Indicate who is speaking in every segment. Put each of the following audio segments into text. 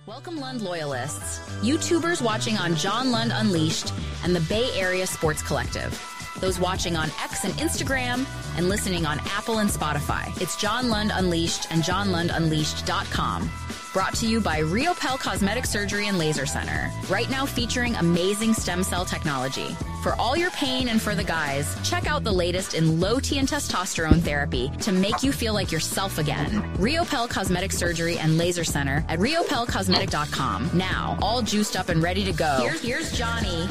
Speaker 1: Welcome, Lund loyalists, YouTubers watching on John Lund Unleashed and the Bay Area Sports Collective. Those watching on X and Instagram and listening on Apple and Spotify. It's John Lund Unleashed and JohnLundUnleashed.com. Brought to you by Riopel Cosmetic Surgery and Laser Center. Right now featuring amazing stem cell technology. For all your pain and for the guys, check out the latest in low T and testosterone therapy to make you feel like yourself again. Riopel Cosmetic Surgery and Laser Center at riopelcosmetic.com. Now, all juiced up and ready to go. Here's Johnny.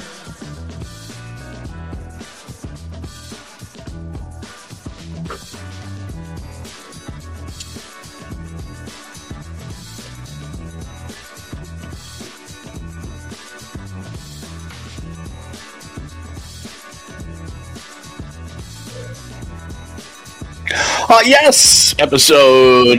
Speaker 2: Yes, episode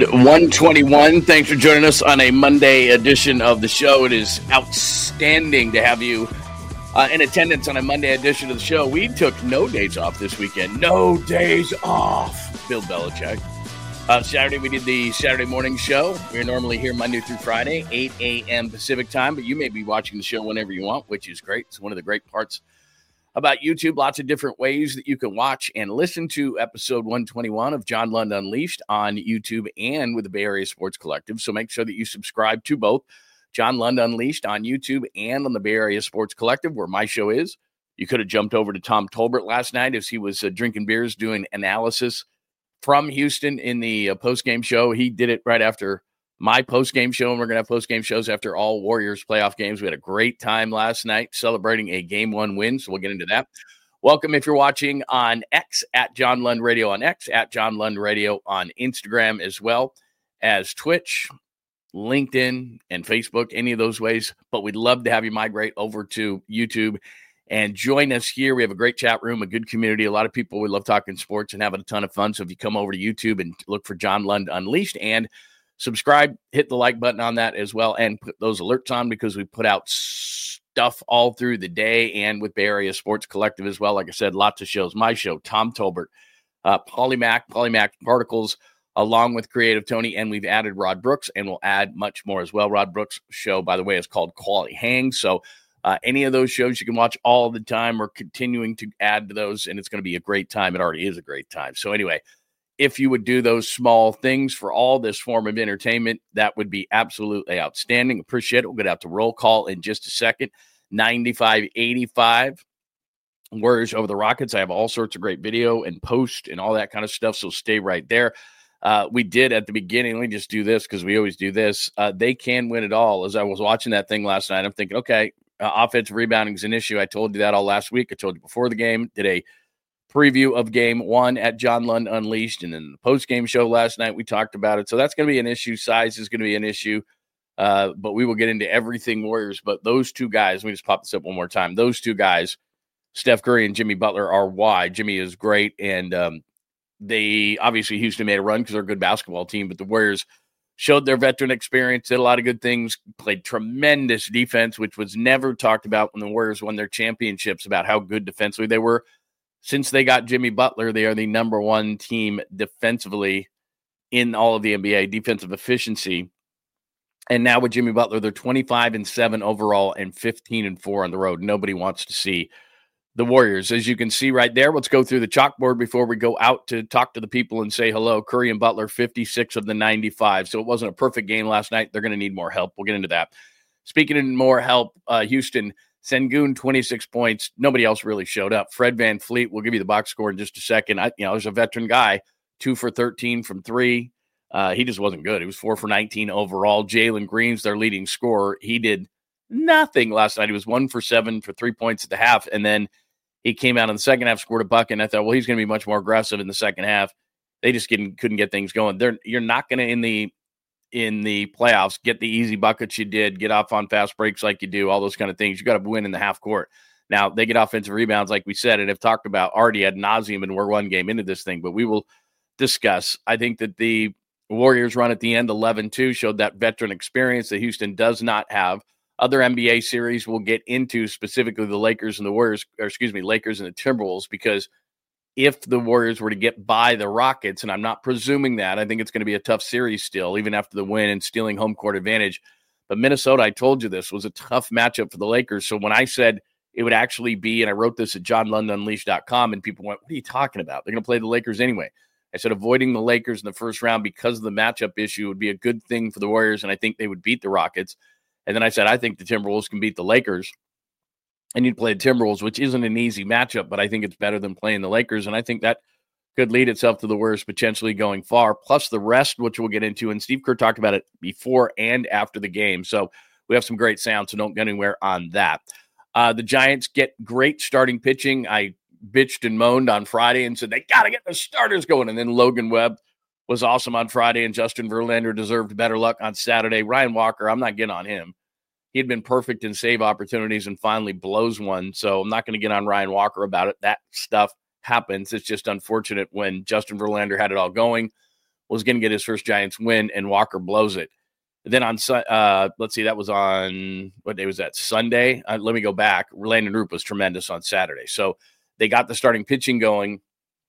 Speaker 2: 121. Thanks for joining us on a Monday edition of the show. It is outstanding to have you in attendance on a Monday edition of the show. We took no days off this weekend. No days off, Bill Belichick. Saturday, we did the Saturday morning show. We're normally here Monday through Friday, 8 a.m. Pacific time, but you may be watching the show whenever you want, which is great. It's one of the great parts about YouTube. Lots of different ways that you can watch and listen to episode 121 of John Lund Unleashed on YouTube and with the Bay Area Sports Collective. So make sure that you subscribe to both John Lund Unleashed on YouTube and on the Bay Area Sports Collective, where my show is. You could have jumped over to Tom Tolbert last night as he was drinking beers, doing analysis from Houston in the post-game show. He did it right after my post-game show, and we're going to have post-game shows after all Warriors playoff games. We had a great time last night celebrating a Game 1 win, so we'll get into that. Welcome if you're watching on X, at John Lund Radio on X, at John Lund Radio on Instagram, as well as Twitch, LinkedIn, and Facebook, any of those ways. But we'd love to have you migrate over to YouTube and join us here. We have a great chat room, a good community, a lot of people. We love talking sports and having a ton of fun. So if you come over to YouTube and look for John Lund Unleashed and subscribe, hit the like button on that as well, and put those alerts on because we put out stuff all through the day and with Bay Area Sports Collective as well. Like I said, lots of shows. My show, Tom Tolbert, Polymac Particles, along with Creative Tony, and we've added Rod Brooks, and we'll add much more as well. Rod Brooks' show, by the way, is called Quality Hang. So any of those shows you can watch all the time. We're continuing to add to those, and it's going to be a great time. It already is a great time. So anyway, if you would do those small things for all this form of entertainment, that would be absolutely outstanding. Appreciate it. We'll get out to roll call in just a second. 95-85. Warriors over the Rockets. I have all sorts of great video and post and all that kind of stuff, so stay right there. We did at the beginning, let me just do this because we always do this. They can win it all. As I was watching that thing last night, I'm thinking, okay, offensive rebounding is an issue. I told you that all last week. I told you before the game. Did a preview of game 1 at John Lund Unleashed, and then the post-game show last night, we talked about it. So that's going to be an issue. Size is going to be an issue, but we will get into everything Warriors. But those two guys, let me just pop this up one more time. Those two guys, Steph Curry and Jimmy Butler, are why. Jimmy is great, and they obviously Houston made a run because they're a good basketball team, but the Warriors showed their veteran experience, did a lot of good things, played tremendous defense, which was never talked about when the Warriors won their championships, about how good defensively they were. Since they got Jimmy Butler, they are the number one team defensively in all of the NBA, defensive efficiency. And now with Jimmy Butler, they're 25-7 overall and 15-4 on the road. Nobody wants to see the Warriors. As you can see right there, let's go through the chalkboard before we go out to talk to the people and say hello. Curry and Butler, 56 of the 95. So it wasn't a perfect game last night. They're going to need more help. We'll get into that. Speaking of more help, Houston, Sengun, 26 points. Nobody else really showed up. Fred VanVleet, we'll give you the box score in just a second. There's a veteran guy, 2 for 13 from 3. He just wasn't good. He was 4 for 19 overall. Jalen Green's their leading scorer. He did nothing last night. He was 1 for 7 for 3 points at the half, and then he came out in the second half, scored a bucket, and I thought, well, he's going to be much more aggressive in the second half. They just couldn't get things going. You're not going to, in the playoffs, get the easy buckets you did, get off on fast breaks like you do, all those kind of things. You got to win in the half court. Now, they get offensive rebounds, like we said, and have talked about already ad nauseum, and we're one game into this thing, but we will discuss. I think that the Warriors run at the end, 11-2, showed that veteran experience that Houston does not have. Other NBA series we'll get into, specifically the Lakers and the Warriors, Lakers and the Timberwolves, because if the Warriors were to get by the Rockets, and I'm not presuming that, I think it's going to be a tough series still, even after the win and stealing home court advantage. But Minnesota, I told you this, was a tough matchup for the Lakers. So when I said it would actually be, and I wrote this at johnlundunleashed.com, and people went, what are you talking about? They're going to play the Lakers anyway. I said avoiding the Lakers in the first round because of the matchup issue would be a good thing for the Warriors, and I think they would beat the Rockets. And then I said I think the Timberwolves can beat the Lakers, and you'd play the Timberwolves, which isn't an easy matchup, but I think it's better than playing the Lakers, and I think that could lead itself to the Warriors potentially going far, plus the rest, which we'll get into. And Steve Kerr talked about it before and after the game, so we have some great sound, so don't get anywhere on that. The Giants get great starting pitching. I bitched and moaned on Friday and said they got to get the starters going. And then Logan Webb was awesome on Friday, and Justin Verlander deserved better luck on Saturday. Ryan Walker, I'm not getting on him. He had been perfect in save opportunities and finally blows one. So I'm not going to get on Ryan Walker about it. That stuff happens. It's just unfortunate when Justin Verlander had it all going, was going to get his first Giants win, and Walker blows it. Then on, let's see, that was on, what day was that? Sunday? Let me go back. Landon Roop was tremendous on Saturday. So they got the starting pitching going,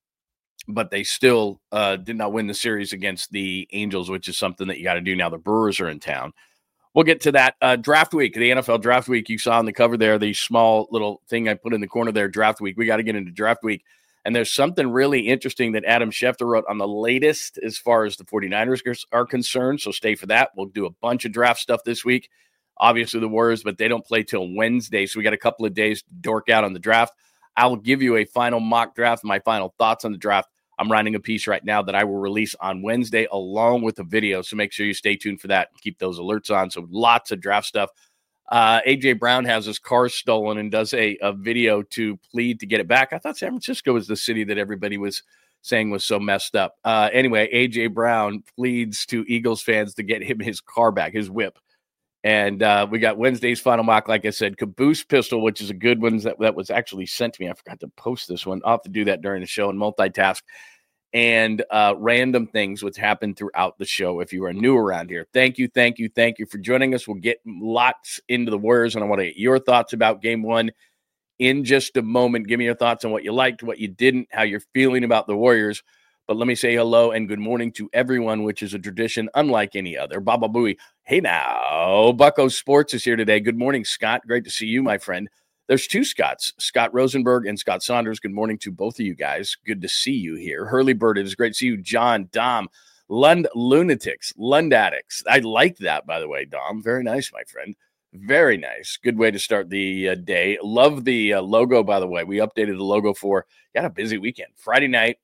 Speaker 2: but they still did not win the series against the Angels, which is something that you got to do now. The Brewers are in town. We'll get to that. Draft week, the NFL draft week, you saw on the cover there, the small little thing I put in the corner there, draft week. We got to get into draft week. And there's something really interesting that Adam Schefter wrote on the latest as far as the 49ers are concerned. So stay for that. We'll do a bunch of draft stuff this week. Obviously the Warriors, but they don't play till Wednesday. So we got a couple of days to dork out on the draft. I'll give you a final mock draft, my final thoughts on the draft. I'm writing a piece right now that I will release on Wednesday along with a video. So make sure you stay tuned for that and keep those alerts on. So lots of draft stuff. A.J. Brown has his car stolen and does a video to plead to get it back. I thought San Francisco was the city that everybody was saying was so messed up. Anyway, A.J. Brown pleads to Eagles fans to get him his car back, his whip. And we got Wednesday's final mock, like I said, Caboose Pistol, which is a good one that was actually sent to me. I forgot to post this one. I'll have to do that during the show and multitask. And random things which happen throughout the show if you are new around here. Thank you for joining us. We'll get lots into the Warriors, and I want to get your thoughts about Game 1 in just a moment. Give me your thoughts on what you liked, what you didn't, how you're feeling about the Warriors. But let me say hello and good morning to everyone, which is a tradition unlike any other. Baba Booey. Hey now, Bucko Sports is here today. Good morning, Scott. Great to see you, my friend. There's two Scotts, Scott Rosenberg and Scott Saunders. Good morning to both of you guys. Good to see you here. Hurley Bird, it is great to see you. John, Dom, Lund Lunatics, Lund Addicts. I like that, by the way, Dom. Very nice, my friend. Very nice. Good way to start the day. Love the logo, by the way. We updated the logo for, got a busy weekend. Friday night,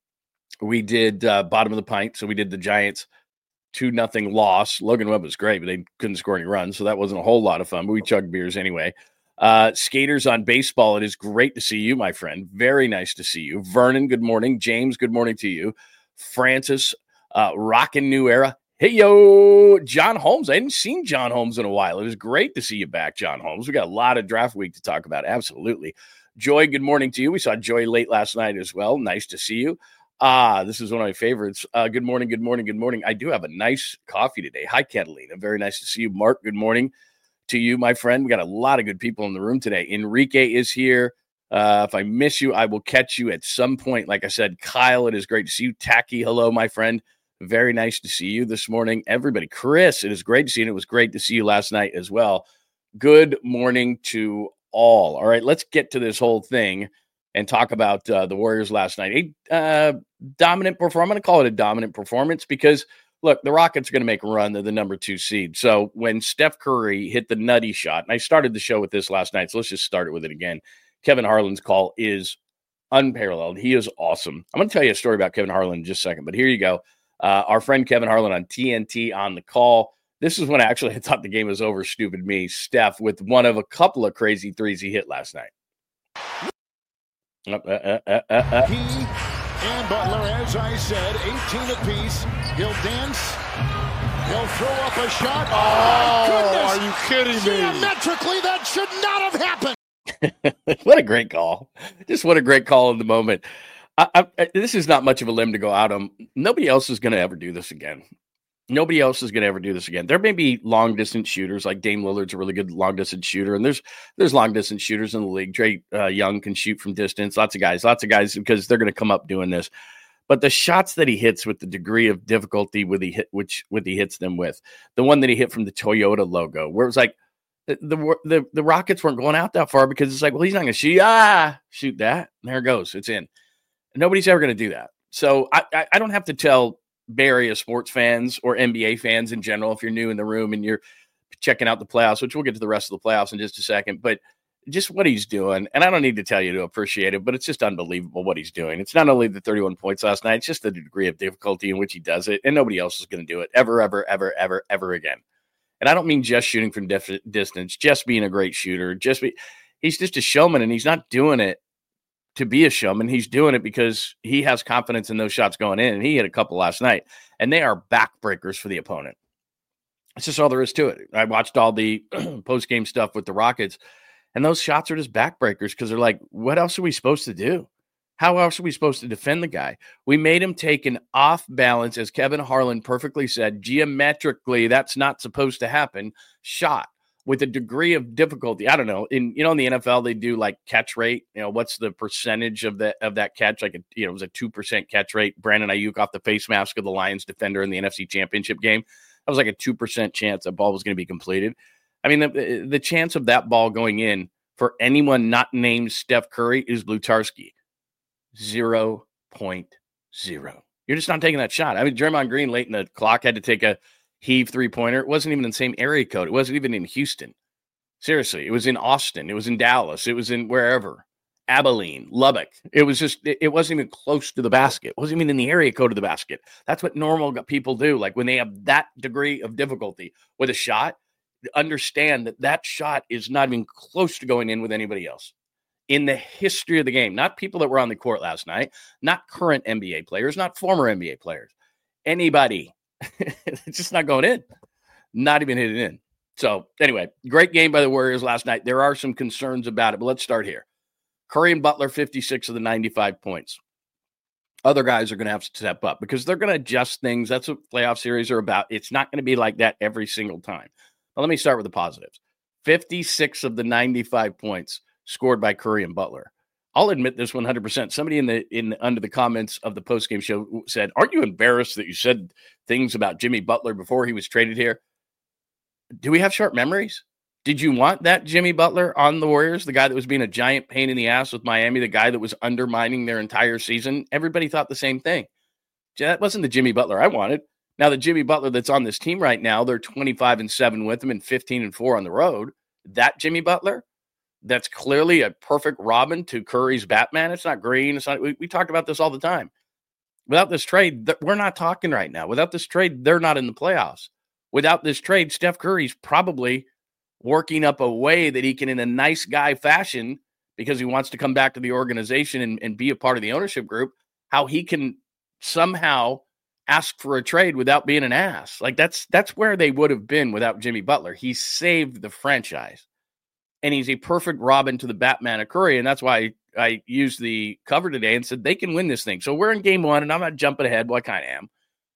Speaker 2: we did bottom of the pint. So we did the Giants 2-0 loss. Logan Webb was great, but they couldn't score any runs. So that wasn't a whole lot of fun, but we chugged beers anyway. Skaters on Baseball, it is great to see you, my friend. Very nice to see you. Vernon, good morning. James, good morning to you. Francis, rockin' New Era. Hey, yo, John Holmes. I hadn't seen John Holmes in a while. It was great to see you back, John Holmes. We got a lot of draft week to talk about. Absolutely. Joy, good morning to you. We saw Joy late last night as well. Nice to see you. This is one of my favorites. Good morning. I do have a nice coffee today. Hi, Catalina. Very nice to see you. Mark, good morning to you, my friend. We got a lot of good people in the room today. Enrique is here. If I miss you, I will catch you at some point. Like I said, Kyle, it is great to see you. Tacky, hello, my friend. Very nice to see you this morning. Everybody, Chris, it is great to see you. And it was great to see you last night as well. Good morning to all. All right, let's get to this whole thing and talk about the Warriors last night. A dominant performance. I'm going to call it a dominant performance because, look, the Rockets are going to make a run. They're the number 2 seed. So when Steph Curry hit the nutty shot, and I started the show with this last night, so let's just start it with it again. Kevin Harlan's call is unparalleled. He is awesome. I'm going to tell you a story about Kevin Harlan in just a second, but here you go. Our friend Kevin Harlan on TNT on the call. This is when actually I thought the game was over, stupid me. Steph with one of a couple of crazy threes he hit last night.
Speaker 3: He and Butler, as I said, 18 apiece. He'll dance. He'll throw up a shot. Oh, my goodness. Are you kidding me? Geometrically, that should not have happened.
Speaker 2: What a great call. Just what a great call in the moment. This is not much of a limb to go out on. Nobody else is going to ever do this again. Nobody else is going to ever do this again. There may be long-distance shooters, like Dame Lillard's a really good long-distance shooter, and there's long-distance shooters in the league. Trae Young can shoot from distance. Lots of guys, because they're going to come up doing this. But the shots that he hits with the degree of difficulty which he hits them with, the one that he hit from the Toyota logo, where it was like the Rockets weren't going out that far because it's like, well, he's not going to shoot that. And there it goes. It's in. Nobody's ever going to do that. So I don't have to tell Bay Area sports fans or NBA fans in general, if you're new in the room and you're checking out the playoffs, which we'll get to the rest of the playoffs in just a second, but just what he's doing. And I don't need to tell you to appreciate it, but it's just unbelievable what he's doing. It's not only the 31 points last night, it's just the degree of difficulty in which he does it. And nobody else is going to do it ever again. And I don't mean just shooting from distance, just being a great shooter, he's just a showman, and he's not doing it to be a showman. He's doing it because he has confidence in those shots going in, and he hit a couple last night, and they are backbreakers for the opponent. That's just all there is to it. I watched all the post-game stuff with the Rockets, and those shots are just backbreakers because they're like, what else are we supposed to do? How else are we supposed to defend the guy? We made him take an off balance, as Kevin Harlan perfectly said, geometrically, that's not supposed to happen, shot with a degree of difficulty. I don't know. In the NFL, they do like catch rate. What's the percentage of that catch? Like, it was a 2% catch rate. Brandon Ayuk off the face mask of the Lions defender in the NFC Championship game. That was like a 2% chance that ball was going to be completed. I mean, the chance of that ball going in for anyone not named Steph Curry is Blutarski. 0.0. You're just not taking that shot. I mean, Draymond Green late in the clock had to take a heave three-pointer. It wasn't even in the same area code. It wasn't even in Houston. Seriously, it was in Austin. It was in Dallas. It was in wherever. Abilene, Lubbock. It was just, it wasn't even close to the basket. It wasn't even in the area code of the basket. That's what normal people do. Like when they have that degree of difficulty with a shot, understand that shot is not even close to going in with anybody else in the history of the game. Not people that were on the court last night, not current NBA players, not former NBA players, anybody. It's just not going in, not even hitting in. So anyway, great game by the Warriors last night. There are some concerns about it, but let's start here. Curry and Butler, 56 of the 95 points. Other guys are going to have to step up because they're going to adjust things. That's what playoff series are about. It's not going to be like that every single time. But let me start with the positives. 56 of the 95 points scored by Curry and Butler. I'll admit this 100%. Somebody under the comments of the postgame show said, aren't you embarrassed that you said things about Jimmy Butler before he was traded here? Do we have short memories? Did you want that Jimmy Butler on the Warriors, the guy that was being a giant pain in the ass with Miami, the guy that was undermining their entire season? Everybody thought the same thing. That wasn't the Jimmy Butler I wanted. Now, the Jimmy Butler that's on this team right now, they're 25-7 with him and 15-4 on the road. That Jimmy Butler, that's clearly a perfect Robin to Curry's Batman. It's not Green. It's not. We talked about this all the time. Without this trade, we're not talking right now. Without this trade, they're not in the playoffs. Without this trade, Steph Curry's probably working up a way that he can, in a nice guy fashion, because he wants to come back to the organization and be a part of the ownership group, how he can somehow ask for a trade without being an ass. Like that's where they would have been without Jimmy Butler. He saved the franchise. And he's a perfect Robin to the Batman of Curry. And that's why I used the cover today and said they can win this thing. So we're in game one, and I'm not jumping ahead. Well, I kind of am.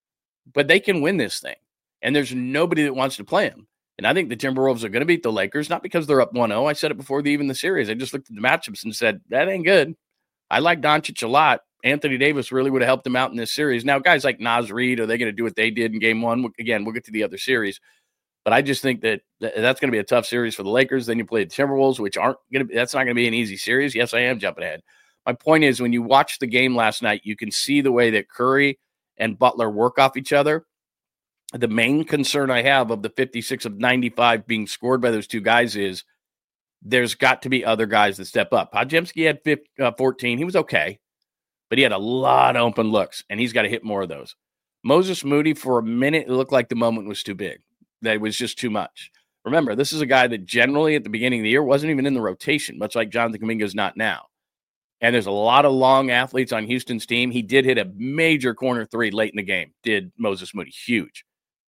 Speaker 2: But they can win this thing. And there's nobody that wants to play him. And I think the Timberwolves are going to beat the Lakers, not because they're up 1-0. I said it before even the series. I just looked at the matchups and said, that ain't good. I like Doncic a lot. Anthony Davis really would have helped him out in this series. Now, guys like Naz Reid, are they going to do what they did in game one? Again, we'll get to the other series. But I just think that's going to be a tough series for the Lakers. Then you play the Timberwolves, which that's not going to be an easy series. Yes, I am jumping ahead. My point is, when you watch the game last night, you can see the way that Curry and Butler work off each other. The main concern I have of the 56 of 95 being scored by those two guys is there's got to be other guys that step up. Podziemski had 14. He was okay, but he had a lot of open looks, and he's got to hit more of those. Moses Moody, for a minute, it looked like the moment was too big. That it was just too much. Remember, this is a guy that generally at the beginning of the year wasn't even in the rotation, much like Jonathan Kuminga is not now. And there's a lot of long athletes on Houston's team. He did hit a major corner three late in the game, did Moses Moody. Huge.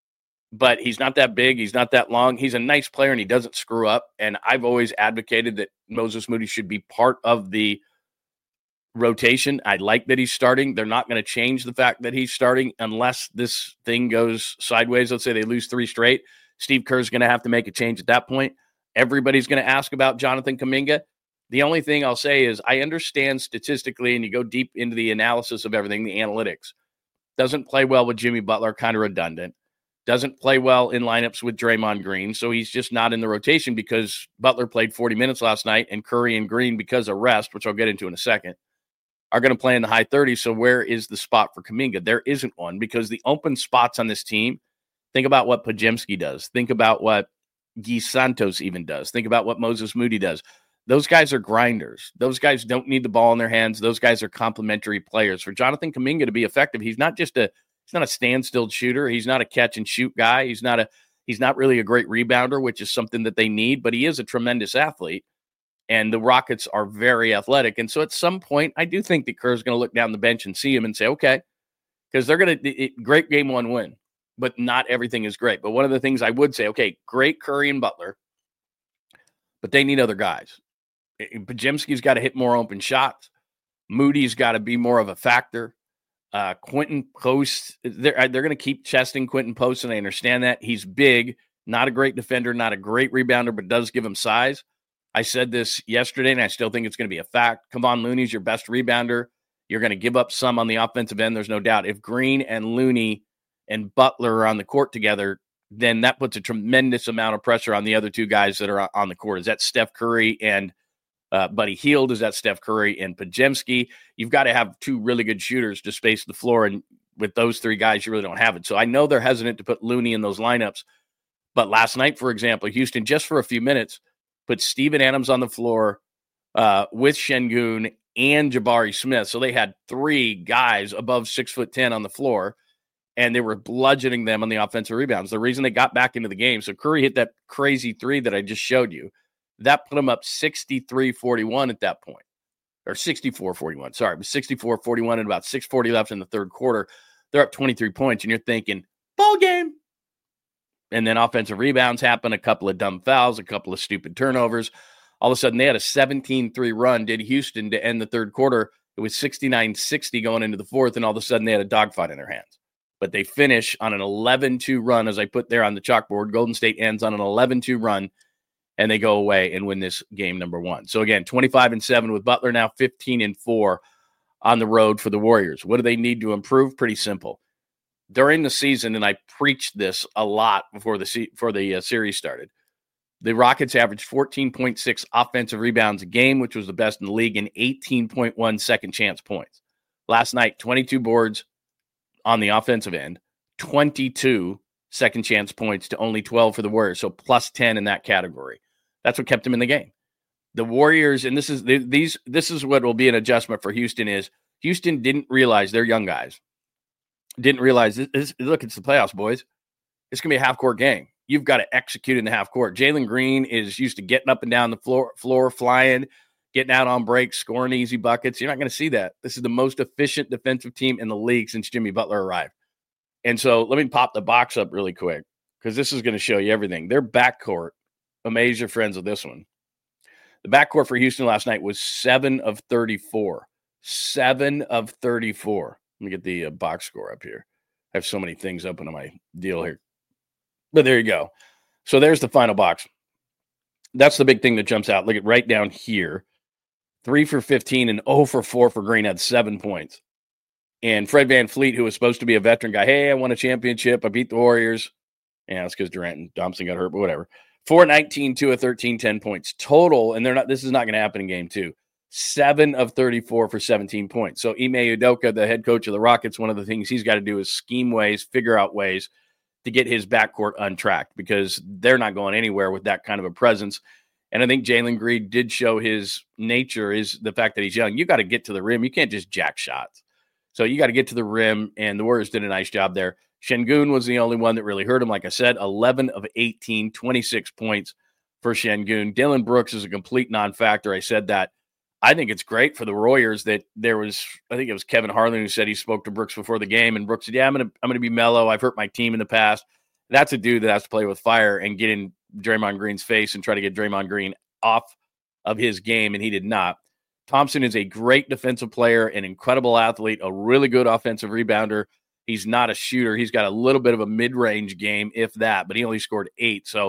Speaker 2: But he's not that big. He's not that long. He's a nice player, and he doesn't screw up. And I've always advocated that Moses Moody should be part of the rotation. I like that he's starting. They're not going to change the fact that he's starting unless this thing goes sideways. Let's say they lose 3 straight. Steve Kerr's going to have to make a change at that point. Everybody's going to ask about Jonathan Kuminga. The only thing I'll say is I understand statistically, and you go deep into the analysis of everything, the analytics. Doesn't play well with Jimmy Butler, kind of redundant. Doesn't play well in lineups with Draymond Green, so he's just not in the rotation because Butler played 40 minutes last night, and Curry and Green, because of rest, which I'll get into in a second, are going to play in the high 30s. So where is the spot for Kuminga? There isn't one, because the open spots on this team, think about what Podziemski does. Think about what Guy Santos even does. Think about what Moses Moody does. Those guys are grinders. Those guys don't need the ball in their hands. Those guys are complementary players. For Jonathan Kuminga to be effective, he's not a standstill shooter. He's not a catch and shoot guy. He's not really a great rebounder, which is something that they need, but he is a tremendous athlete. And the Rockets are very athletic. And so at some point, I do think that Kerr's going to look down the bench and see him and say, okay, because they're going to great game one win, but not everything is great. But one of the things I would say, okay, great Curry and Butler, but they need other guys. Podziemski's got to hit more open shots. Moody's got to be more of a factor. Quentin Post, they're going to keep chesting Quentin Post, and I understand that. He's big, not a great defender, not a great rebounder, but does give him size. I said this yesterday, and I still think it's going to be a fact. Kevon Looney's your best rebounder. You're going to give up some on the offensive end, there's no doubt. If Green and Looney and Butler are on the court together, then that puts a tremendous amount of pressure on the other two guys that are on the court. Is that Steph Curry and Buddy Hield? Is that Steph Curry and Podziemski? You've got to have two really good shooters to space the floor, and with those three guys, you really don't have it. So I know they're hesitant to put Looney in those lineups, but last night, for example, Houston, just for a few minutes, put Steven Adams on the floor with Şengün and Jabari Smith. So they had three guys above 6'10" on the floor, and they were bludgeoning them on the offensive rebounds. The reason they got back into the game, so Curry hit that crazy three that I just showed you. That put them up 63-41 at that point. Or 64-41, sorry. It was 64-41 and about 6:40 left in the third quarter. They're up 23 points, and you're thinking, ball game. And then offensive rebounds happen, a couple of dumb fouls, a couple of stupid turnovers. All of a sudden, they had a 17-3 run, did Houston, to end the third quarter. It was 69-60 going into the fourth, and all of a sudden, they had a dogfight in their hands. But they finish on an 11-2 run, as I put there on the chalkboard. Golden State ends on an 11-2 run, and they go away and win this game number one. So, again, 25-7 with Butler, now 15-4 on the road for the Warriors. What do they need to improve? Pretty simple. During the season, and I preached this a lot before the series started, the Rockets averaged 14.6 offensive rebounds a game, which was the best in the league, and 18.1 second chance points. Last night, 22 boards on the offensive end, 22 second chance points to only 12 for the Warriors, so plus 10 in that category. That's what kept them in the game. The Warriors, and this is what will be an adjustment for Houston, is Houston didn't realize, they're young guys, didn't realize, look, it's the playoffs, boys. It's going to be a half-court game. You've got to execute in the half-court. Jalen Green is used to getting up and down the floor, flying, getting out on breaks, scoring easy buckets. You're not going to see that. This is the most efficient defensive team in the league since Jimmy Butler arrived. And so let me pop the box up really quick, because this is going to show you everything. Their backcourt, amaze your friends with this one. The backcourt for Houston last night was 7 of 34. 7 of 34. Let me get the box score up here. I have so many things open on my deal here. But there you go. So there's the final box. That's the big thing that jumps out. Look at right down here. 3 for 15 and 0 for 4 for Green, had 7 points. And Fred VanVleet, who was supposed to be a veteran guy, hey, I won a championship. I beat the Warriors. Yeah, that's because Durant and Thompson got hurt, but whatever. 4-19, 2 of 13, 10 points total. And this is not going to happen in game 2. 7 of 34 for 17 points. So Ime Udoka, the head coach of the Rockets, one of the things he's got to do is scheme ways, figure out ways to get his backcourt untracked, because they're not going anywhere with that kind of a presence. And I think Jalen Green did show his nature, is the fact that he's young. You got to get to the rim. You can't just jack shots. So you got to get to the rim, and the Warriors did a nice job there. Şengün was the only one that really hurt him. Like I said, 11 of 18, 26 points for Şengün. Dillon Brooks is a complete non-factor. I said that. I think it's great for the Warriors that there was, I think it was Kevin Harlan who said he spoke to Brooks before the game, and Brooks said, yeah, I'm gonna be mellow. I've hurt my team in the past. That's a dude that has to play with fire and get in Draymond Green's face and try to get Draymond Green off of his game, and he did not. Thompson is a great defensive player, an incredible athlete, a really good offensive rebounder. He's not a shooter. He's got a little bit of a mid-range game, if that, but he only scored 8. So,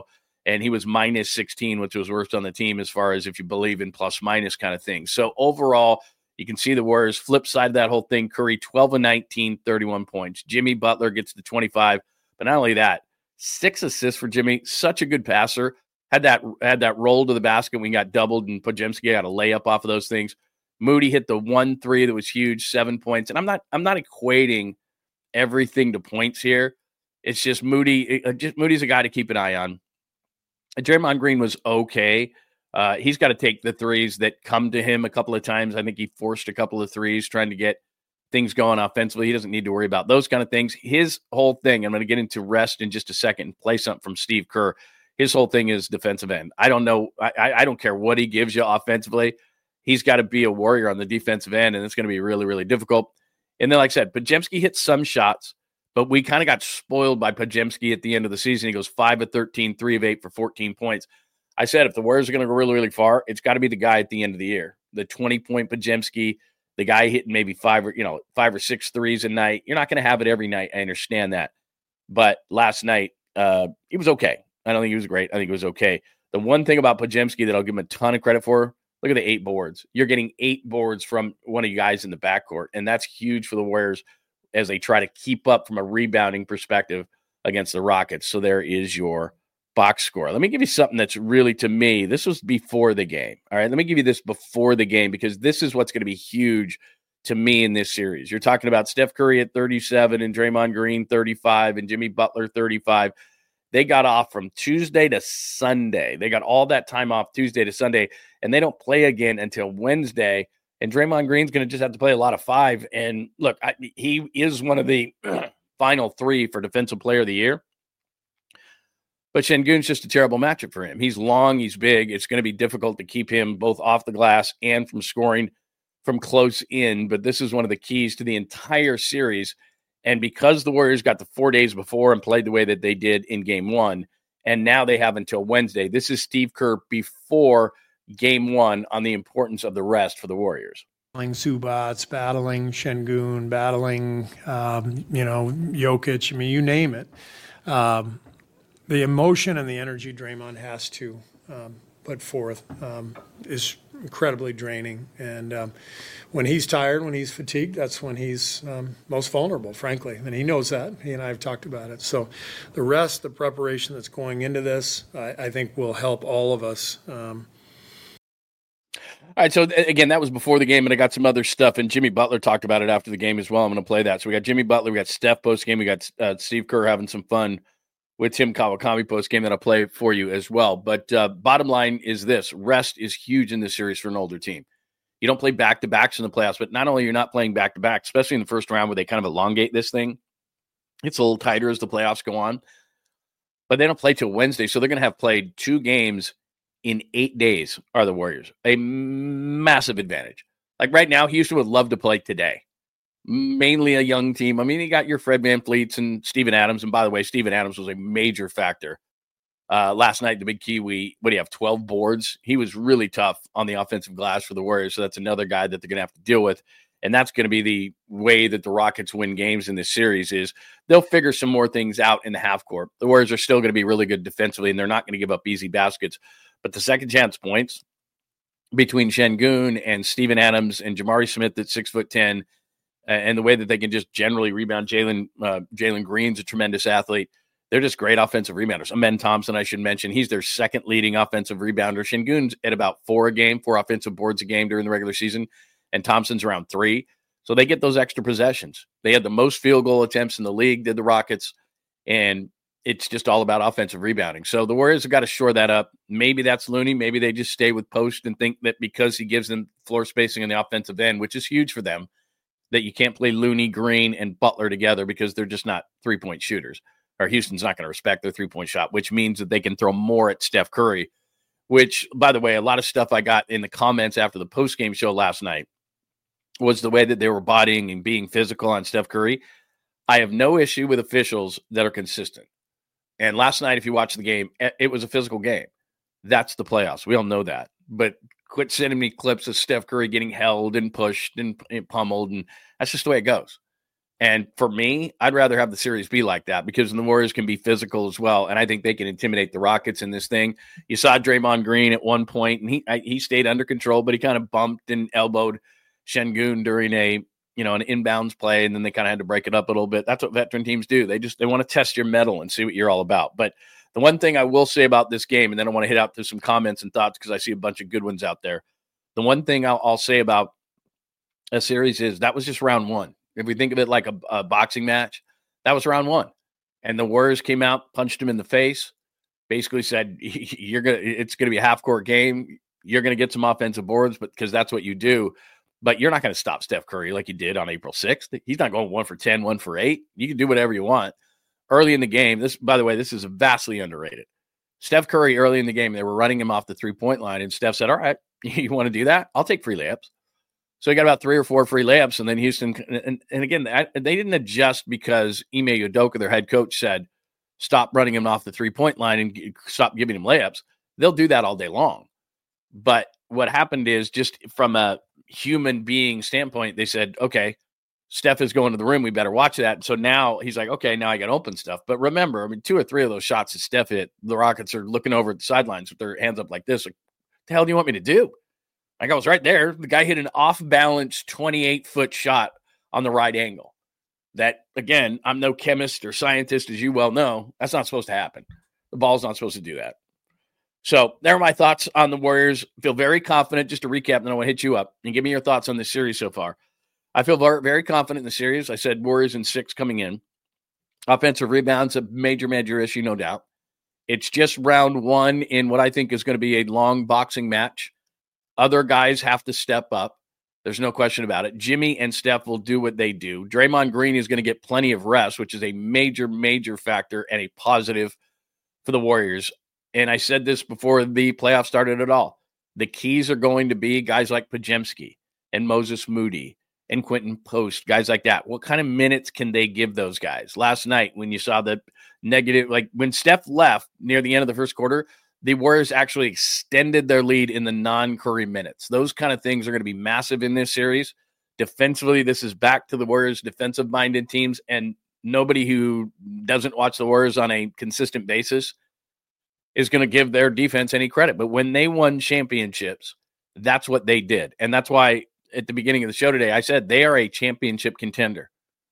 Speaker 2: and he was minus 16, which was worst on the team as far as if you believe in plus minus kind of thing. So overall, you can see the Warriors flip side of that whole thing. Curry 12 of 19, 31 points. Jimmy Butler gets to 25, but not only that, 6 assists for Jimmy. Such a good passer. Had that roll to the basket when he got doubled, and Podziemski got a layup off of those things. Moody hit the 1-3 that was huge, 7 points. And I'm not equating everything to points here. It's just Moody. Moody's a guy to keep an eye on. Draymond Green was okay. He's got to take the threes that come to him a couple of times. I think he forced a couple of threes trying to get things going offensively. He doesn't need to worry about those kind of things. His whole thing, I'm going to get into rest in just a second and play something from Steve Kerr. His whole thing is defensive end. I don't know. I don't care what he gives you offensively. He's got to be a warrior on the defensive end, and it's going to be really, really difficult. And then, like I said, Podziemski hit some shots, but we kind of got spoiled by Podziemski at the end of the season. He goes 5 of 13, 3 of 8 for 14 points. I said if the Warriors are going to go really, really far, it's got to be the guy at the end of the year. The 20-point Podziemski, the guy hitting maybe 5 or 6 threes a night. You're not going to have it every night. I understand that. But last night, he was okay. I don't think he was great. I think it was okay. The one thing about Podziemski that I'll give him a ton of credit for, look at the 8 boards. You're getting 8 boards from one of you guys in the backcourt, and that's huge for the Warriors as they try to keep up from a rebounding perspective against the Rockets. So there is your box score. Let me give you something that's really, to me, this was before the game. All right, let me give you this before the game because this is what's going to be huge to me in this series. You're talking about Steph Curry at 37 and Draymond Green 35 and Jimmy Butler 35. They got off from Tuesday to Sunday. They got all that time off Tuesday to Sunday, and they don't play again until Wednesday. And Draymond Green's going to just have to play a lot of 5. And look, he is one of the final 3 for Defensive Player of the Year. But Şengün's just a terrible matchup for him. He's long, he's big. It's going to be difficult to keep him both off the glass and from scoring from close in. But this is one of the keys to the entire series. And because the Warriors got the 4 days before and played the way that they did in game 1, and now they have until Wednesday, this is Steve Kerr before game 1 on the importance of the rest for the Warriors.
Speaker 4: Battling Zubats, battling Şengün, battling, Jokic. I mean, you name it. The emotion and the energy Draymond has to put forth is incredibly draining. And when he's tired, when he's fatigued, that's when he's most vulnerable, frankly. And he knows that. He and I have talked about it. So the rest, the preparation that's going into this, I think will help all of us.
Speaker 2: All right, so again, that was before the game, and I got some other stuff, and Jimmy Butler talked about it after the game as well. I'm going to play that. So we got Jimmy Butler, we got Steph post-game, we got Steve Kerr having some fun with Tim Kawakami post-game that I'll play for you as well. But bottom line is this. Rest is huge in this series for an older team. You don't play back-to-backs in the playoffs, but not only you're not playing back-to-back, especially in the first round where they kind of elongate this thing, it's a little tighter as the playoffs go on, but they don't play till Wednesday, so they're going to have played 2 games in 8 days are the Warriors. A massive advantage. Like right now, Houston would love to play today. Mainly a young team. I mean, you got your Fred VanVleets and Steven Adams. And by the way, Steven Adams was a major factor. Last night, the big Kiwi, what do you have, 12 boards? He was really tough on the offensive glass for the Warriors. So that's another guy that they're going to have to deal with. And that's going to be the way that the Rockets win games in this series is they'll figure some more things out in the half court. The Warriors are still going to be really good defensively, and they're not going to give up easy baskets. But the second chance points between Şengün and Steven Adams and Jamari Smith at 6'10", and the way that they can just generally rebound, Jalen Green's a tremendous athlete. They're just great offensive rebounders. Amen Thompson, I should mention, he's their second leading offensive rebounder. Şengün's at about 4 a game, 4 offensive boards a game during the regular season, and Thompson's around 3. So they get those extra possessions. They had the most field goal attempts in the league, did the Rockets, and it's just all about offensive rebounding. So the Warriors have got to shore that up. Maybe that's Looney. Maybe they just stay with Post and think that because he gives them floor spacing on the offensive end, which is huge for them, that you can't play Looney, Green, and Butler together because they're just not three-point shooters. Or Houston's not going to respect their three-point shot, which means that they can throw more at Steph Curry, which, by the way, a lot of stuff I got in the comments after the post-game show last night was the way that they were bodying and being physical on Steph Curry. I have no issue with officials that are consistent. And last night, if you watch the game, it was a physical game. That's the playoffs. We all know that. But quit sending me clips of Steph Curry getting held and pushed and pummeled, and that's just the way it goes. And for me, I'd rather have the series be like that because the Warriors can be physical as well. And I think they can intimidate the Rockets in this thing. You saw Draymond Green at one point, and he stayed under control, but he kind of bumped and elbowed Şengün during an inbounds play, and then they kind of had to break it up a little bit. That's what veteran teams do. They want to test your mettle and see what you're all about. But the one thing I will say about this game, and then I want to hit out to some comments and thoughts because I see a bunch of good ones out there. The one thing I'll say about a series is that was just round one. If we think of it like a boxing match, that was round one. And the Warriors came out, punched him in the face, basically said, it's going to be a half-court game. You're going to get some offensive boards, but because that's what you do. But you're not going to stop Steph Curry like you did on April 6th. He's not going 1 for 10, 1 for 8. You can do whatever you want. Early in the game, by the way, this is vastly underrated. Steph Curry, early in the game, they were running him off the three-point line, and Steph said, all right, you want to do that? I'll take free layups. So he got about 3 or 4 free layups, and then Houston – and again, they didn't adjust because Ime Udoka, their head coach, said, stop running him off the three-point line and stop giving him layups. They'll do that all day long. But what happened is just from a human being standpoint, they said, okay, Steph is going to the rim. We better watch that. So now he's like, okay, now I got open stuff. But remember, 2 or 3 of those shots that Steph hit, the Rockets are looking over at the sidelines with their hands up like this. Like, what the hell do you want me to do? Like, I was right there. The guy hit an off-balance 28-foot shot on the right angle. That, again, I'm no chemist or scientist, as you well know. That's not supposed to happen. The ball's not supposed to do that. So there are my thoughts on the Warriors. Feel very confident. Just to recap, then I want to hit you up and give me your thoughts on this series so far. I feel very, very confident in the series. I said Warriors in 6 coming in. Offensive rebounds, a major, major issue, no doubt. It's just round one in what I think is going to be a long boxing match. Other guys have to step up. There's no question about it. Jimmy and Steph will do what they do. Draymond Green is going to get plenty of rest, which is a major, major factor and a positive for the Warriors. And I said this before the playoffs started at all. The keys are going to be guys like Podziemski and Moses Moody and Quentin Post, guys like that. What kind of minutes can they give those guys? Last night, when you saw the negative, like when Steph left near the end of the first quarter, the Warriors actually extended their lead in the non-Curry minutes. Those kind of things are going to be massive in this series. Defensively, this is back to the Warriors' defensive-minded teams, and nobody who doesn't watch the Warriors on a consistent basis is going to give their defense any credit. But when they won championships, that's what they did. And that's why at the beginning of the show today, I said they are a championship contender,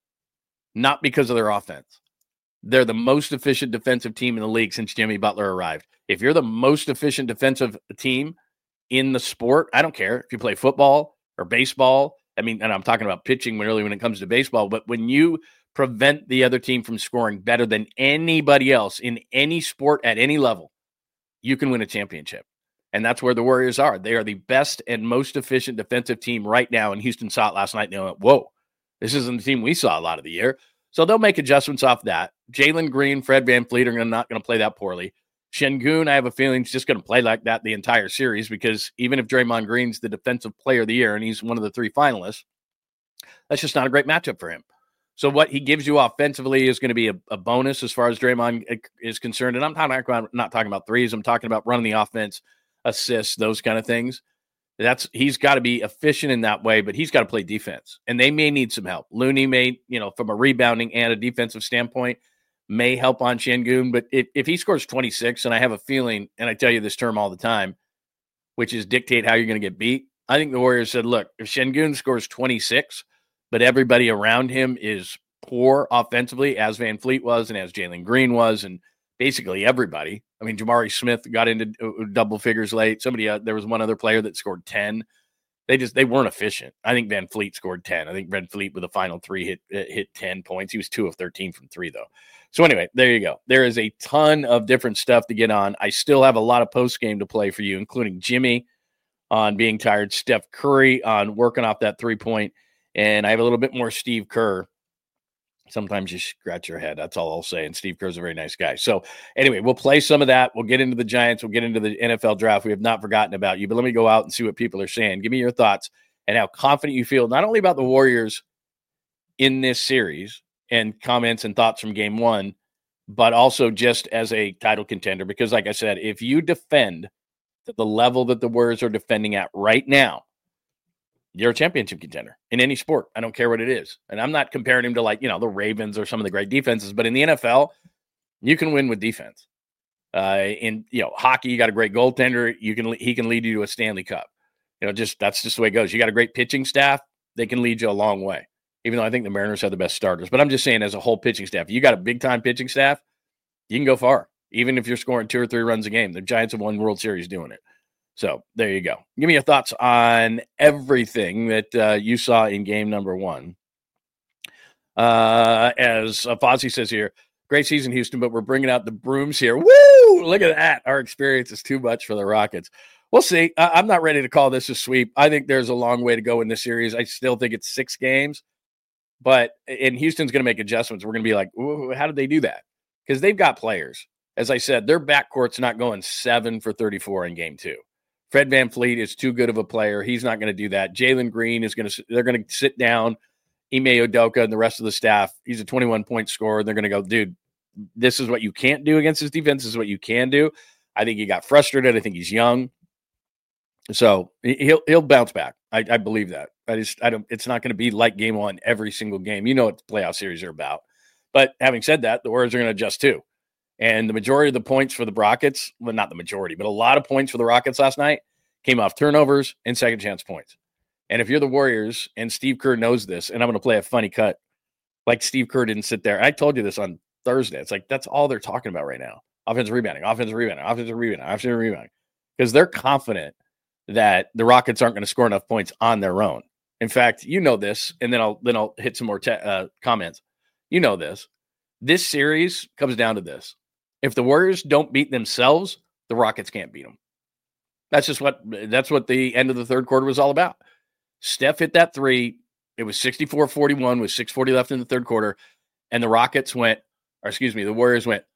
Speaker 2: not because of their offense. They're the most efficient defensive team in the league since Jimmy Butler arrived. If you're the most efficient defensive team in the sport, I don't care if you play football or baseball. And I'm talking about pitching when it comes to baseball, but when you prevent the other team from scoring better than anybody else in any sport at any level, you can win a championship. And that's where the Warriors are. They are the best and most efficient defensive team right now. And Houston saw it last night and they went, whoa, this isn't the team we saw a lot of the year. So they'll make adjustments off that. Jalen Green, Fred VanVleet are not going to play that poorly. Şengün, I have a feeling, is just going to play like that the entire series because even if Draymond Green's the defensive player of the year and he's one of the 3 finalists, that's just not a great matchup for him. So what he gives you offensively is going to be a bonus as far as Draymond is concerned. And I'm not talking about threes. I'm talking about running the offense, assists, those kind of things. He's got to be efficient in that way, but he's got to play defense. And they may need some help. Looney may, from a rebounding and a defensive standpoint, may help on Şengün. But if he scores 26, and I have a feeling, and I tell you this term all the time, which is dictate how you're going to get beat, I think the Warriors said, look, if Şengün scores 26, but everybody around him is poor offensively, as VanVleet was and as Jalen Green was, and basically everybody. Jabari Smith got into double figures late. There was one other player that scored 10. They weren't efficient. I think VanVleet scored 10. I think VanVleet with the final 3 hit 10 points. He was 2 of 13 from 3 though. So anyway, there you go. There is a ton of different stuff to get on. I still have a lot of post game to play for you, including Jimmy on being tired, Steph Curry on working off that 3-point, and I have a little bit more Steve Kerr. Sometimes you scratch your head. That's all I'll say. And Steve Kerr's a very nice guy. So anyway, we'll play some of that. We'll get into the Giants. We'll get into the NFL draft. We have not forgotten about you, but let me go out and see what people are saying. Give me your thoughts and how confident you feel, not only about the Warriors in this series and comments and thoughts from game 1, but also just as a title contender. Because like I said, if you defend to the level that the Warriors are defending at right now, you're a championship contender in any sport. I don't care what it is. And I'm not comparing him to like, the Ravens or some of the great defenses, but in the NFL, you can win with defense. In hockey, you got a great goaltender. He can lead you to a Stanley Cup. That's just the way it goes. You got a great pitching staff. They can lead you a long way, even though I think the Mariners have the best starters. But I'm just saying, as a whole pitching staff, you got a big time pitching staff, you can go far, even if you're scoring 2 or 3 runs a game. The Giants have won World Series doing it. So there you go. Give me your thoughts on everything that you saw in game number 1. As Fozzie says here, great season, Houston, but we're bringing out the brooms here. Woo! Look at that. Our experience is too much for the Rockets. We'll see. I'm not ready to call this a sweep. I think there's a long way to go in this series. I still think it's 6 games. And Houston's going to make adjustments. We're going to be like, ooh, how did they do that? Because they've got players. As I said, their backcourt's not going 7 for 34 in game 2. Fred VanVleet is too good of a player. He's not going to do that. Jalen Green they're going to sit down Ime Udoka and the rest of the staff. He's a 21-point scorer. They're going to go, dude, this is what you can't do against this defense. This is what you can do. I think he got frustrated. I think he's young. So he'll bounce back. I believe that. It's not going to be like game 1 every single game. You know what playoff series are about. But having said that, the Warriors are going to adjust too. And the majority of the points for the Rockets, well, not the majority, but a lot of points for the Rockets last night came off turnovers and second chance points. And if you're the Warriors, and Steve Kerr knows this, and I'm going to play a funny cut, like Steve Kerr didn't sit there. I told you this on Thursday. It's like that's all they're talking about right now. Offensive rebounding. Because they're confident that the Rockets aren't going to score enough points on their own. In fact, you know this, and then I'll hit some more comments. You know this. This series comes down to this. If the Warriors don't beat themselves, the Rockets can't beat them. That's what the end of the third quarter was all about. Steph hit that 3. It was 64-41 with 6:40 left in the third quarter. And the Warriors went,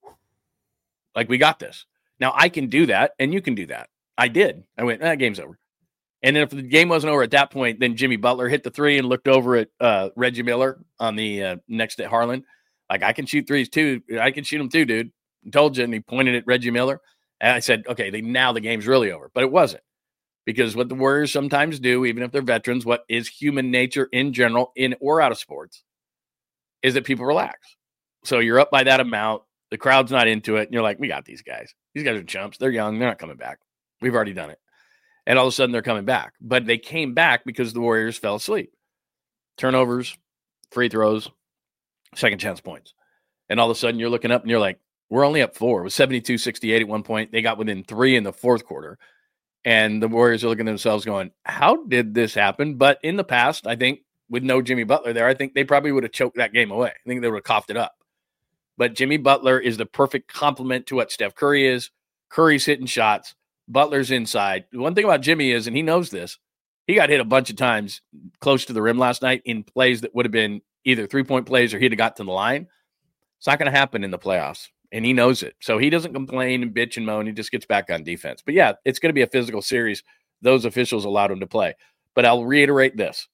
Speaker 2: like, we got this. Now I can do that, and you can do that. I did. I went, game's over. And then if the game wasn't over at that point, then Jimmy Butler hit the 3 and looked over at Reggie Miller on the next to Harlan. Like, I can shoot threes too. I can shoot them too, dude. I told you. And he pointed at Reggie Miller. And I said, okay, now the game's really over. But it wasn't. Because what the Warriors sometimes do, even if they're veterans, what is human nature in general, in or out of sports, is that people relax. So you're up by that amount. The crowd's not into it. And you're like, we got these guys. These guys are chumps. They're young. They're not coming back. We've already done it. And all of a sudden they're coming back. But they came back because the Warriors fell asleep. Turnovers, free throws, second chance points. And all of a sudden you're looking up and you're like, we're only up 4. It was 72-68 at one point. They got within 3 in the fourth quarter. And the Warriors are looking at themselves going, how did this happen? But in the past, I think with no Jimmy Butler there, I think they probably would have choked that game away. I think they would have coughed it up. But Jimmy Butler is the perfect complement to what Steph Curry is. Curry's hitting shots. Butler's inside. The one thing about Jimmy is, and he knows this, he got hit a bunch of times close to the rim last night in plays that would have been either 3-point plays or he'd have got to the line. It's not going to happen in the playoffs, and he knows it. So he doesn't complain and bitch and moan. He just gets back on defense. But, yeah, it's going to be a physical series. Those officials allowed him to play. But I'll reiterate this.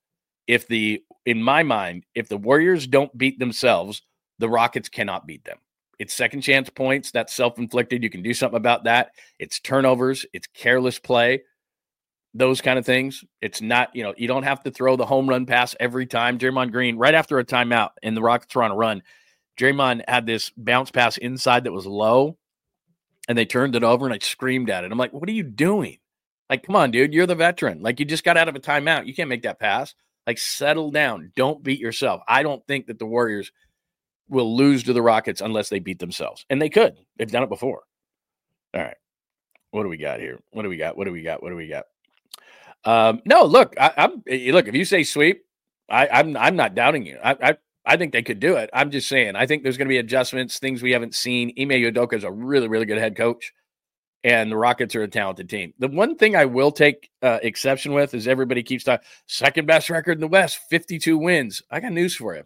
Speaker 2: In my mind, if the Warriors don't beat themselves, the Rockets cannot beat them. It's second chance points. That's self-inflicted. You can do something about that. It's turnovers. It's careless play. Those kind of things. It's not, you don't have to throw the home run pass every time. Draymond Green, right after a timeout and the Rockets were on a run, Draymond had this bounce pass inside that was low, and they turned it over, and I screamed at it. I'm like, what are you doing? Like, come on, dude. You're the veteran. Like, you just got out of a timeout. You can't make that pass. Like, settle down. Don't beat yourself. I don't think that the Warriors will lose to the Rockets unless they beat themselves. And they could. They've done it before. All right. What do we got here? What do we got? No, look, look, if you say sweep, I'm not doubting you. I think they could do it. I'm just saying, I think there's going to be adjustments, things we haven't seen. Ime Udoka is a really, really good head coach, and the Rockets are a talented team. The one thing I will take exception with is everybody keeps talking, second best record in the West, 52 wins. I got news for you.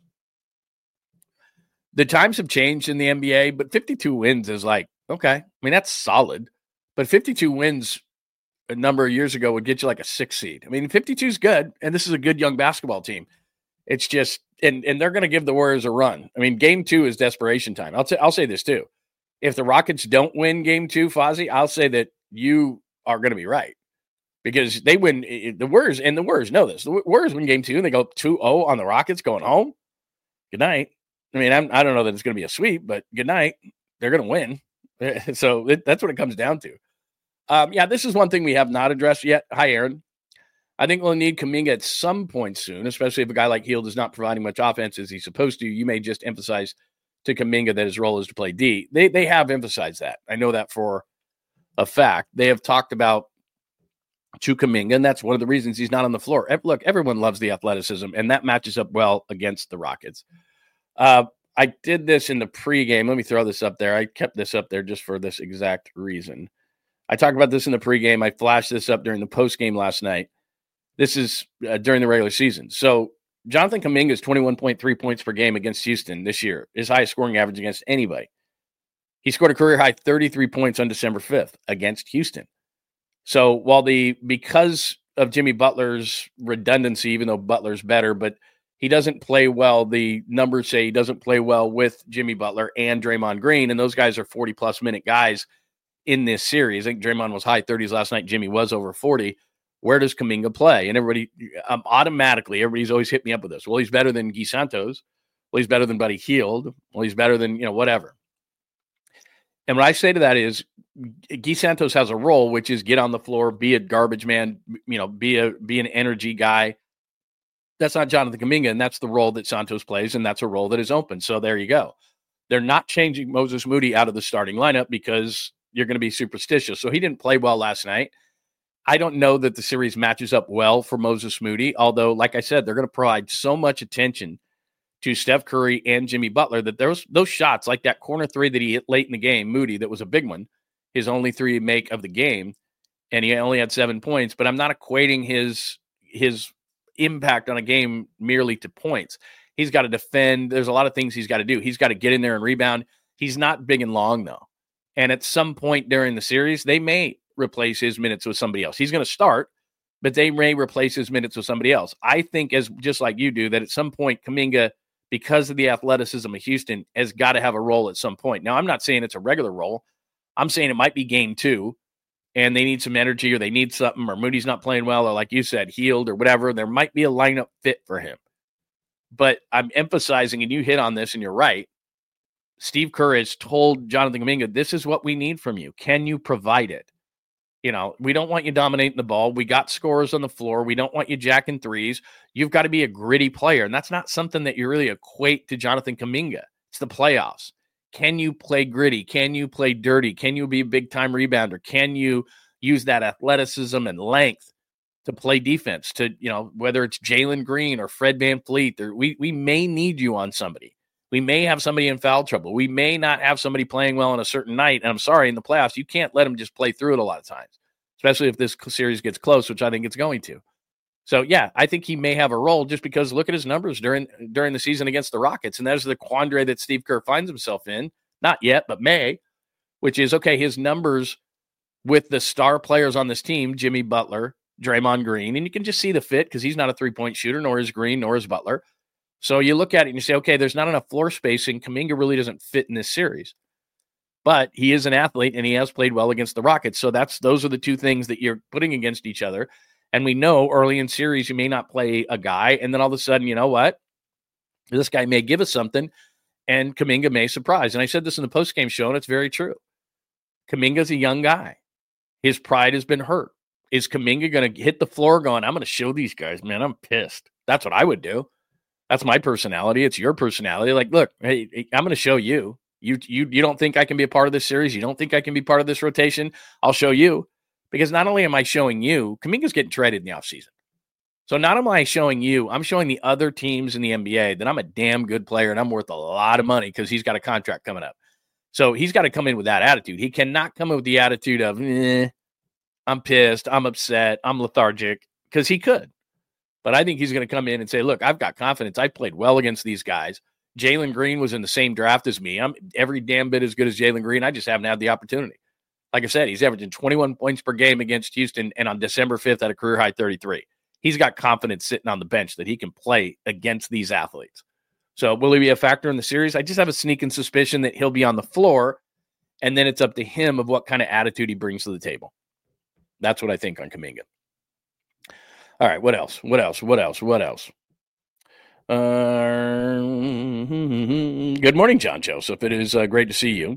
Speaker 2: The times have changed in the NBA, but 52 wins is like, okay. I mean, that's solid. But 52 wins a number of years ago would get you like a 6 seed. I mean, 52 is good, and this is a good young basketball team. It's just, and they're going to give the Warriors a run. I mean, game 2 is desperation time. I'll say this too. If the Rockets don't win game 2, Fozzie, I'll say that you are going to be right. because they win the Warriors, and the Warriors know this. The Warriors win game 2 and they go 2-0 on the Rockets going home. Good night. I mean, I don't know that it's going to be a sweep, but good night. They're going to win. So that's what it comes down to. Yeah, this is one thing we have not addressed yet. Hi, Aaron. I think we'll need Kuminga at some point soon, especially if a guy like Hield is not providing much offense as he's supposed to. You may just emphasize to Kuminga that his role is to play D. They have emphasized that. I know that for a fact. They have talked about to Kuminga, and that's one of the reasons he's not on the floor. Look, everyone loves the athleticism, and that matches up well against the Rockets. I did this in the pregame. Let me throw this up there. I kept this up there just for this exact reason. I talked about this in the pregame. I flashed this up during the postgame last night. This is during the regular season. So Jonathan Kuminga's 21.3 points per game against Houston this year, his highest scoring average against anybody. He scored a career high 33 points on December 5th against Houston. So while because of Jimmy Butler's redundancy, even though Butler's better, but he doesn't play well, the numbers say he doesn't play well with Jimmy Butler and Draymond Green, and those guys are 40-plus minute guys in this series. I think Draymond was high 30s last night. Jimmy was over 40. Where does Kuminga play? And everybody, automatically, everybody's always hit me up with this. Well, he's better than Guy Santos. Well, he's better than Buddy Hield. Well, he's better than, whatever. And what I say to that is Guy Santos has a role, which is get on the floor, be a garbage man, be an energy guy. That's not Jonathan Kuminga, and that's the role that Santos plays, and that's a role that is open. So there you go. They're not changing Moses Moody out of the starting lineup because you're going to be superstitious. So he didn't play well last night. I don't know that the series matches up well for Moses Moody, although, like I said, they're going to provide so much attention to Steph Curry and Jimmy Butler that those shots, like that corner three that he hit late in the game, Moody, that was a big one, his only three make of the game, and he only had 7 points, but I'm not equating his impact on a game merely to points. He's got to defend. There's a lot of things he's got to do. He's got to get in there and rebound. He's not big and long, though. And at some point during the series, they may replace his minutes with somebody else. He's going to start, but they may replace his minutes with somebody else. I think, just like you do, that at some point, Kuminga, because of the athleticism of Houston, has got to have a role at some point. Now, I'm not saying it's a regular role. I'm saying it might be game 2, and they need some energy, or they need something, or Moody's not playing well, or like you said, Hield or whatever. There might be a lineup fit for him. But I'm emphasizing, and you hit on this, and you're right, Steve Kerr has told Jonathan Kuminga, this is what we need from you. Can you provide it? We don't want you dominating the ball. We got scorers on the floor. We don't want you jacking threes. You've got to be a gritty player. And that's not something that you really equate to Jonathan Kuminga. It's the playoffs. Can you play gritty? Can you play dirty? Can you be a big-time rebounder? Can you use that athleticism and length to play defense? To, whether it's Jalen Green or Fred VanVleet, we may need you on somebody. We may have somebody in foul trouble. We may not have somebody playing well on a certain night. And I'm sorry, in the playoffs, you can't let them just play through it a lot of times, especially if this series gets close, which I think it's going to. So, yeah, I think he may have a role just because look at his numbers during the season against the Rockets. And that's the quandary that Steve Kerr finds himself in. Not yet, but may, which is, okay, his numbers with the star players on this team, Jimmy Butler, Draymond Green, and you can just see the fit because he's not a three-point shooter, nor is Green, nor is Butler. So you look at it and you say, okay, there's not enough floor spacing. Kuminga really doesn't fit in this series. But he is an athlete, and he has played well against the Rockets. So those are the two things that you're putting against each other. And we know early in series you may not play a guy, and then all of a sudden, you know what? This guy may give us something, and Kuminga may surprise. And I said this in the postgame show, and it's very true. Kuminga's a young guy. His pride has been hurt. Is Kuminga going to hit the floor going, I'm going to show these guys, man, I'm pissed. That's what I would do. That's my personality. It's your personality. Like, look, hey, I'm going to show you. You don't think I can be a part of this series? You don't think I can be part of this rotation? I'll show you. Because not only am I showing you, Kuminga's getting traded in the offseason. So not only am I showing you, I'm showing the other teams in the NBA that I'm a damn good player and I'm worth a lot of money because he's got a contract coming up. So he's got to come in with that attitude. He cannot come in with the attitude of, I'm pissed, I'm upset, I'm lethargic, because he could. But I think he's going to come in and say, look, I've got confidence. I played well against these guys. Jalen Green was in the same draft as me. I'm every damn bit as good as Jalen Green. I just haven't had the opportunity. Like I said, he's averaging 21 points per game against Houston, and on December 5th at a career-high 33. He's got confidence sitting on the bench that he can play against these athletes. So will he be a factor in the series? I just have a sneaking suspicion that he'll be on the floor, and then it's up to him of what kind of attitude he brings to the table. That's what I think on Kuminga. All right, what else? Good morning, John Joseph. It is great to see you.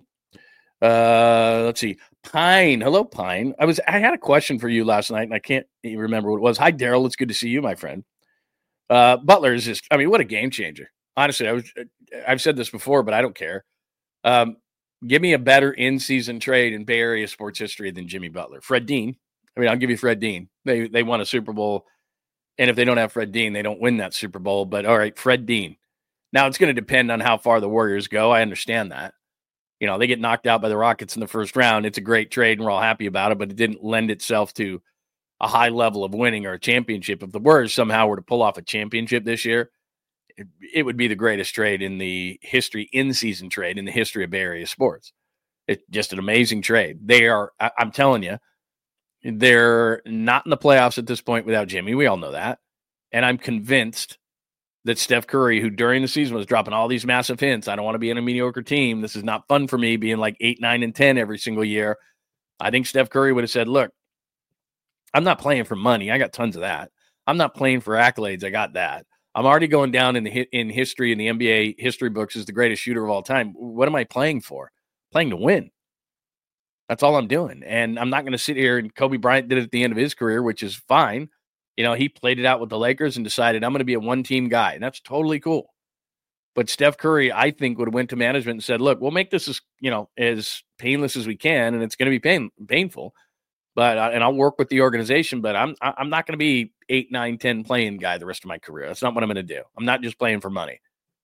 Speaker 2: Let's see. Pine. Hello, Pine. I had a question for you last night, and I can't even remember what it was. Hi, Daryl. It's good to see you, my friend. Butler is just, what a game changer. Honestly, I've said this before, but I don't care. Give me a better in-season trade in Bay Area sports history than Jimmy Butler. Fred Dean. I'll give you Fred Dean. They won a Super Bowl, and if they don't have Fred Dean, they don't win that Super Bowl. But all right, Fred Dean. Now, it's going to depend on how far the Warriors go. I understand that. They get knocked out by the Rockets in the first round. It's a great trade, and we're all happy about it, but it didn't lend itself to a high level of winning or a championship. If the Warriors somehow were to pull off a championship this year, it would be the greatest trade in the history, in-season trade in the history of Bay Area sports. It's just an amazing trade. I'm telling you, they're not in the playoffs at this point without Jimmy. We all know that. And I'm convinced that Steph Curry, who during the season was dropping all these massive hints, I don't want to be in a mediocre team. This is not fun for me being like 8, 9, and 10 every single year. I think Steph Curry would have said, look, I'm not playing for money. I got tons of that. I'm not playing for accolades. I got that. I'm already going down in history, in the NBA history books, as the greatest shooter of all time. What am I playing for? Playing to win. That's all I'm doing. And I'm not going to sit here, and Kobe Bryant did it at the end of his career, which is fine. He played it out with the Lakers and decided, I'm going to be a one-team guy. And that's totally cool. But Steph Curry, I think, would have went to management and said, look, we'll make this as painless as we can, and it's going to be painful. But and I'll work with the organization, but I'm not going to be 8, 9, 10 playing guy the rest of my career. That's not what I'm going to do. I'm not just playing for money.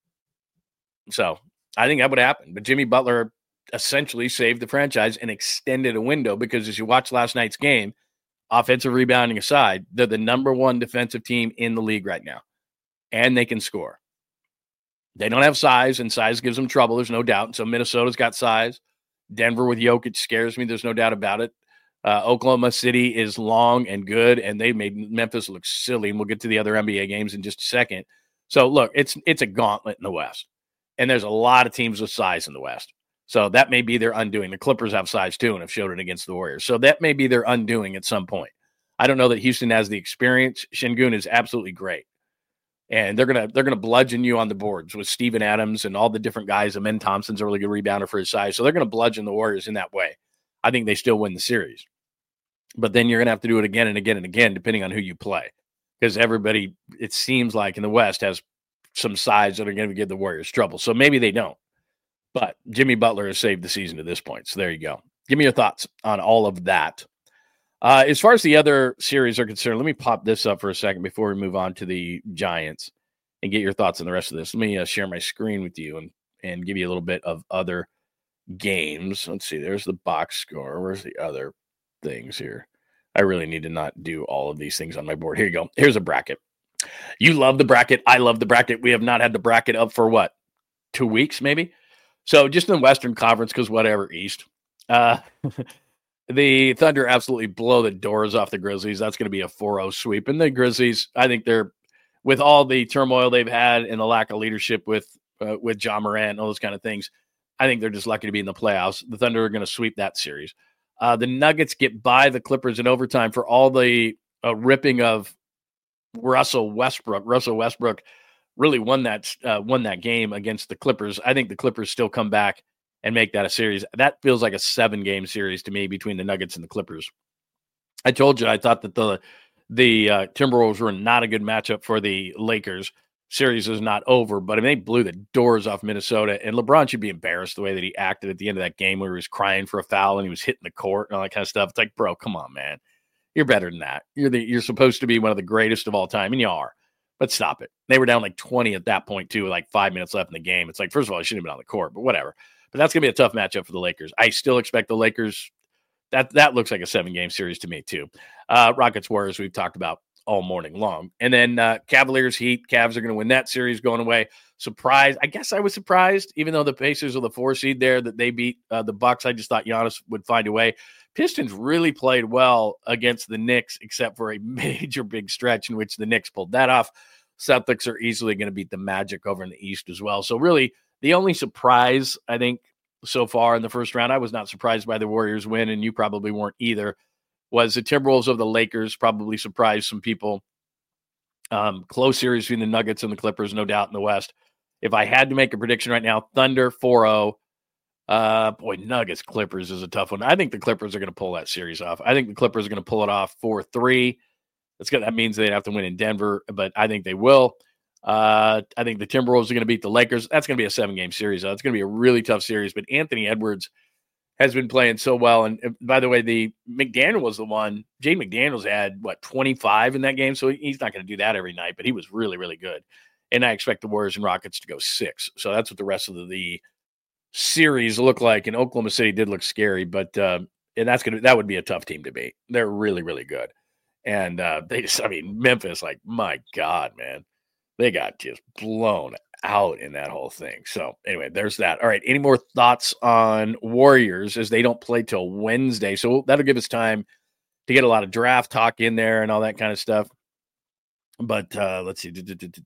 Speaker 2: So I think that would happen. But Jimmy Butler essentially saved the franchise and extended a window, because as you watch last night's game, offensive rebounding aside, they're the number one defensive team in the league right now, and they can score. They don't have size, and size gives them trouble. There's no doubt. So Minnesota's got size. Denver with Jokic scares me. There's no doubt about it. Oklahoma City is long and good, and they made Memphis look silly, and we'll get to the other NBA games in just a second. So, look, it's a gauntlet in the West, and there's a lot of teams with size in the West. So that may be their undoing. The Clippers have size too and have showed it against the Warriors. So that may be their undoing at some point. I don't know that Houston has the experience. Şengün is absolutely great. And they're gonna bludgeon you on the boards with Steven Adams and all the different guys. Amen Thompson's a really good rebounder for his size. So they're going to bludgeon the Warriors in that way. I think they still win the series. But then you're going to have to do it again and again and again, depending on who you play. Because everybody, it seems like in the West, has some sides that are going to give the Warriors trouble. So maybe they don't. But Jimmy Butler has saved the season to this point. So there you go. Give me your thoughts on all of that. As far as the other series are concerned, let me pop this up for a second before we move on to the Giants and get your thoughts on the rest of this. Let me share my screen with you and give you a little bit of other games. Let's see. There's the box score. Where's the other things here? I really need to not do all of these things on my board. Here you go. Here's a bracket. You love the bracket. I love the bracket. We have not had the bracket up for 2 weeks, maybe? So just in the Western Conference, because whatever, East. The Thunder absolutely blow the doors off the Grizzlies. That's going to be a 4-0 sweep. And the Grizzlies, I think they're, with all the turmoil they've had and the lack of leadership with Ja Morant and all those kind of things, I think they're just lucky to be in the playoffs. The Thunder are going to sweep that series. The Nuggets get by the Clippers in overtime for all the ripping of Russell Westbrook. Russell Westbrook really won that game against the Clippers. I think the Clippers still come back and make that a series. That feels like a 7-game series to me between the Nuggets and the Clippers. I told you I thought that the Timberwolves were not a good matchup for the Lakers. Series is not over, but they blew the doors off Minnesota, and LeBron should be embarrassed the way that he acted at the end of that game where he was crying for a foul and he was hitting the court and all that kind of stuff. It's like, bro, come on, man. You're better than that. You're supposed to be one of the greatest of all time, and you are. But stop it. They were down like 20 at that point, too, with like 5 minutes left in the game. It's like, first of all, I shouldn't have been on the court, but whatever. But that's going to be a tough matchup for the Lakers. I still expect the Lakers. That looks like a 7-game series to me, too. Rockets, Warriors, we've talked about all morning long. And then Cavaliers, Heat. Cavs are going to win that series going away. Surprise. I guess I was surprised, even though the Pacers are the 4 seed there, that they beat the Bucks. I just thought Giannis would find a way. Pistons really played well against the Knicks, except for a major big stretch in which the Knicks pulled that off. Celtics are easily going to beat the Magic over in the East as well. So really, the only surprise, I think, so far in the first round, I was not surprised by the Warriors win, and you probably weren't either, was the Timberwolves of the Lakers. Probably surprised some people Close series between the Nuggets and the Clippers, no doubt, in the West. If I had to make a prediction right now, Thunder 4-0. Nuggets Clippers is a tough one. I think the Clippers are going to pull that series off. I think the Clippers are going to pull it off 4-3. That means they'd have to win in Denver, but I think they will. I think the Timberwolves are going to beat the Lakers. That's going to be a 7-game series. It's going to be a really tough series, but Anthony Edwards has been playing so well. And by the way, the McDaniel was the one. Jay McDaniels had, 25 in that game, so he's not going to do that every night, but he was really, really good. And I expect the Warriors and Rockets to go 6. So that's what the rest of the series look like. And Oklahoma City did look scary, but and that would be a tough team to beat. They're really, really good. And Memphis, my God, man, they got just blown out in that whole thing. So anyway, there's that. All right. Any more thoughts on Warriors as they don't play till Wednesday? So that'll give us time to get a lot of draft talk in there and all that kind of stuff. But let's see.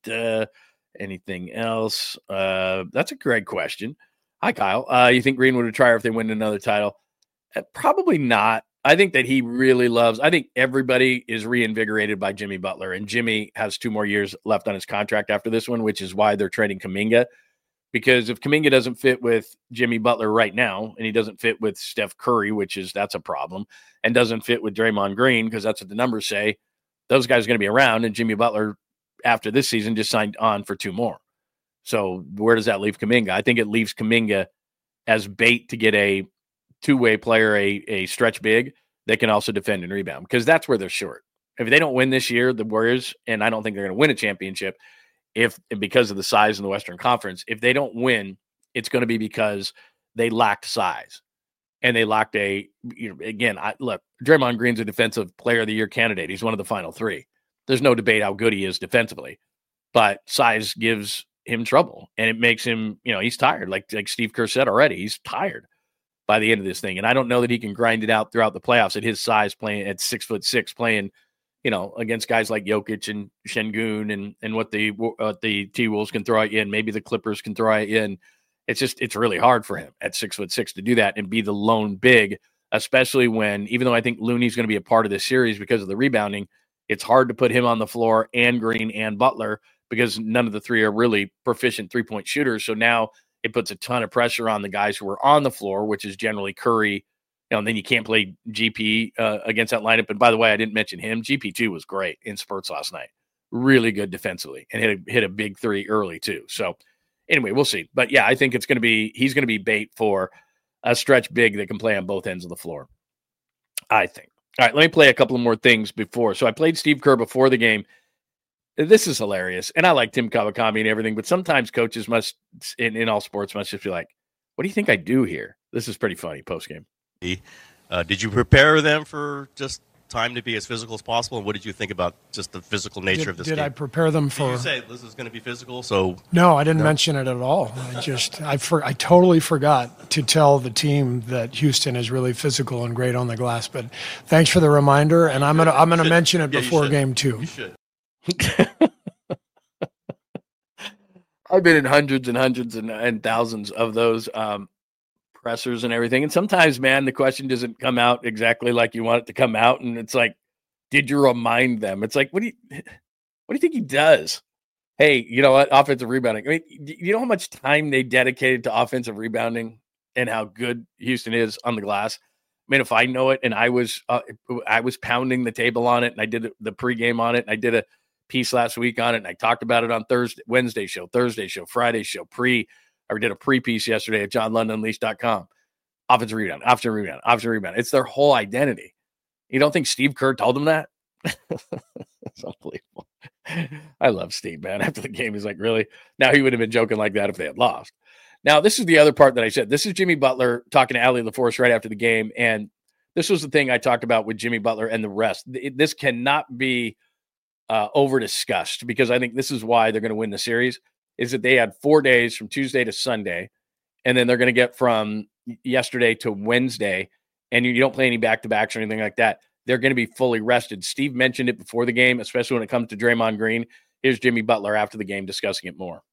Speaker 2: Anything else? That's a great question. Hi, Kyle. You think Green would retire if they win another title? Probably not. I think that he really loves – I think everybody is reinvigorated by Jimmy Butler, and Jimmy has 2 more years left on his contract after this one, which is why they're trading Kuminga. Because if Kuminga doesn't fit with Jimmy Butler right now, and he doesn't fit with Steph Curry, that's a problem, and doesn't fit with Draymond Green, because that's what the numbers say, those guys are going to be around, and Jimmy Butler, after this season, just signed on for 2 more. So where does that leave Kuminga? I think it leaves Kuminga as bait to get a two-way player, a stretch big that can also defend and rebound, because that's where they're short. If they don't win this year, the Warriors, and I don't think they're going to win a championship because of the size in the Western Conference, if they don't win, it's going to be because they lacked size. And they lacked look, Draymond Green's a defensive player of the year candidate. He's one of the final 3. There's no debate how good he is defensively, but size gives him trouble, and it makes him, he's tired. Like Steve Kerr said already, he's tired by the end of this thing. And I don't know that he can grind it out throughout the playoffs at his size, playing at 6'6", playing, against guys like Jokic and Şengün and what the T-Wolves can throw at you, and maybe the Clippers can throw at you. And it's really hard for him at 6'6" to do that and be the lone big, especially when, even though I think Looney's going to be a part of this series because of the rebounding, it's hard to put him on the floor and Green and Butler because none of the 3 are really proficient 3-point shooters. So now it puts a ton of pressure on the guys who are on the floor, which is generally Curry. And then you can't play GP against that lineup. And by the way, I didn't mention him. GP2 was great in spurts last night. Really good defensively, and hit a big 3 early too. So anyway, we'll see. But yeah, I think he's going to be bait for a stretch big that can play on both ends of the floor, I think. All right, let me play a couple of more things before. So I played Steve Kerr before the game. This is hilarious. And I like Tim Kawakami and everything, but sometimes coaches must, in all sports, must just be like, what do you think I do here? This is pretty funny post-game.
Speaker 5: Did you prepare them for just time to be as physical as possible? And what did you think about just the physical nature of this game?
Speaker 4: Did I prepare them for?
Speaker 5: Did you say this is going to be physical? So
Speaker 4: no, I didn't mention it at all. I totally forgot to tell the team that Houston is really physical and great on the glass. But thanks for the reminder, and I'm gonna mention it before game 2.
Speaker 5: You should.
Speaker 2: I've been in hundreds and thousands of those pressers and everything. And sometimes, man, the question doesn't come out exactly like you want it to come out. And it's like, did you remind them? It's like, what do you think he does? Hey, you know what? Offensive rebounding. I mean, you know how much time they dedicated to offensive rebounding and how good Houston is on the glass? I mean, if I know it, and I was pounding the table on it, and I did the pregame on it, and I did a piece last week on it, and I talked about it on Wednesday show, Thursday show, Friday show, I did a pre-piece yesterday at JohnLundUnleashed.com. Offensive rebound. It's their whole identity. You don't think Steve Kerr told them that? It's unbelievable. I love Steve, man. After the game, he's like, really? Now he would have been joking like that if they had lost. Now, this is the other part that I said. This is Jimmy Butler talking to Allie LaForce right after the game, and this was the thing I talked about with Jimmy Butler and the rest. This cannot be over-discussed, because I think this is why they're going to win the series, is that they had 4 days from Tuesday to Sunday, and then they're going to get from yesterday to Wednesday, and you don't play any back-to-backs or anything like that. They're going to be fully rested. Steve mentioned it before the game, especially when it comes to Draymond Green. Here's Jimmy Butler after the game discussing it more.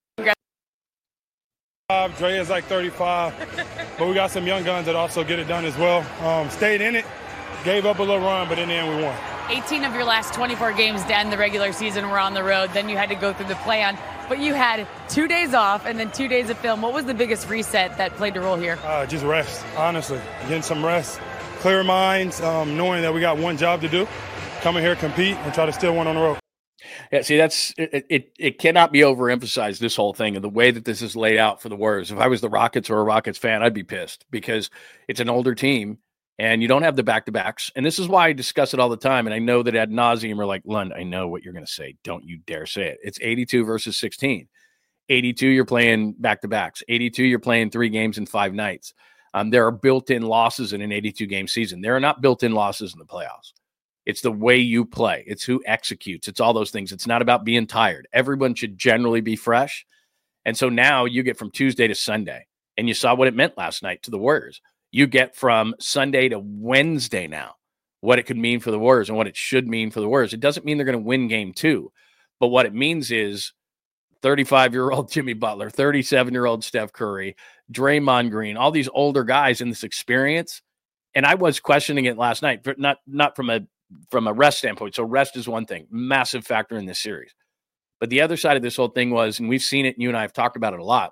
Speaker 6: Dre is like 35, but we got some young guns that also get it done as well. Stayed in it, gave up a little run, but in the end we won.
Speaker 7: 18 of your last 24 games to end the regular season were on the road. Then you had to go through the play-on. But you had 2 days off and then 2 days of film. What was the biggest reset that played a role here?
Speaker 6: Just rest, honestly. Getting some rest, clear minds, knowing that we got one job to do, come in here, compete, and try to steal one on the road.
Speaker 2: Yeah, see, that's it cannot be overemphasized, this whole thing, and the way that this is laid out for the Warriors. If I was the Rockets or a Rockets fan, I'd be pissed because it's an older team and you don't have the back-to-backs. And this is why I discuss it all the time. And I know that ad nauseum are like, Lund, I know what you're going to say. Don't you dare say it. It's 82 versus 16. 82, you're playing back-to-backs. 82, you're playing 3 games in 5 nights. There are built-in losses in an 82-game season. There are not built-in losses in the playoffs. It's the way you play. It's who executes. It's all those things. It's not about being tired. Everyone should generally be fresh. And so now you get from Tuesday to Sunday, and you saw what it meant last night to the Warriors. You get from Sunday to Wednesday now, what it could mean for the Warriors and what it should mean for the Warriors. It doesn't mean they're going to win game 2, but what it means is 35-year-old Jimmy Butler, 37-year-old Steph Curry, Draymond Green, all these older guys in this experience. And I was questioning it last night, but not from a rest standpoint. So rest is one thing, massive factor in this series. But the other side of this whole thing was, and we've seen it, and you and I have talked about it a lot,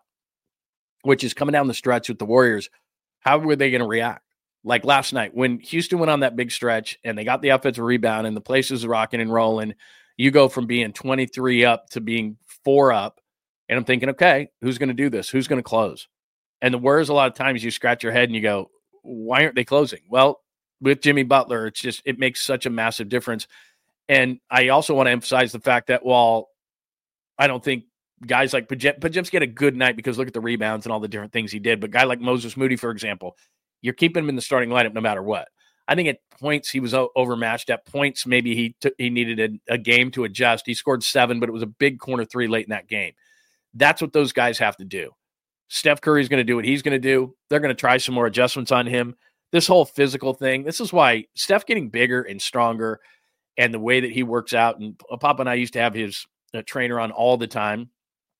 Speaker 2: which is coming down the stretch with the Warriors. How were they going to react? Like last night when Houston went on that big stretch and they got the offensive rebound and the place is rocking and rolling, you go from being 23 up to being 4 up. And I'm thinking, okay, who's going to do this? Who's going to close? And the Warriors, a lot of times you scratch your head and you go, why aren't they closing? Well, with Jimmy Butler, it makes such a massive difference. And I also want to emphasize the fact that while I don't think guys like Pajemski had a good night because look at the rebounds and all the different things he did, but a guy like Moses Moody, for example, you're keeping him in the starting lineup no matter what. I think at points he was overmatched. At points maybe he needed a game to adjust. He scored 7, but it was a big corner 3 late in that game. That's what those guys have to do. Steph Curry's going to do what he's going to do. They're going to try some more adjustments on him. This whole physical thing, this is why Steph getting bigger and stronger and the way that he works out, and Papa and I used to have his trainer on all the time.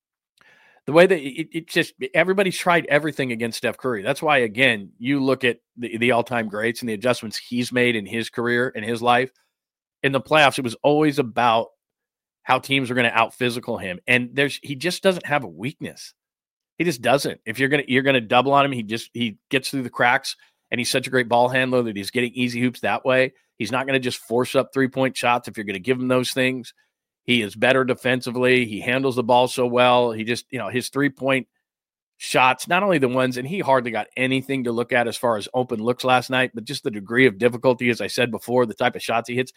Speaker 2: The way that it just, everybody's tried everything against Steph Curry. That's why, again, you look at the all-time greats and the adjustments he's made in his career and his life. In the playoffs, it was always about how teams are going to out-physical him. And he just doesn't have a weakness. He just doesn't. If you're gonna double on him, he gets through the cracks, and he's such a great ball handler that he's getting easy hoops that way. He's not going to just force up 3-point shots if you're going to give him those things. He is better defensively. He handles the ball so well. He just, his 3-point shots, not only the ones, and he hardly got anything to look at as far as open looks last night, but just the degree of difficulty, as I said before, the type of shots he hits,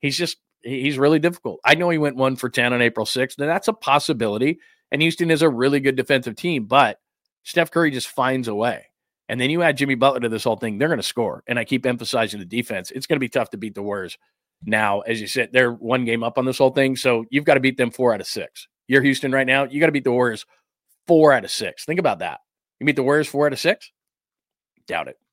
Speaker 2: he's really difficult. I know he went 1 for 10 on April 6th, and that's a possibility. And Houston is a really good defensive team, but Steph Curry just finds a way. And then you add Jimmy Butler to this whole thing, they're going to score. And I keep emphasizing the defense. It's going to be tough to beat the Warriors. Now, as you said, they're 1 game up on this whole thing, so you've got to beat them 4 out of 6. You're Houston right now. You got to beat the Warriors 4 out of 6. Think about that. You beat the Warriors 4 out of 6? Doubt it.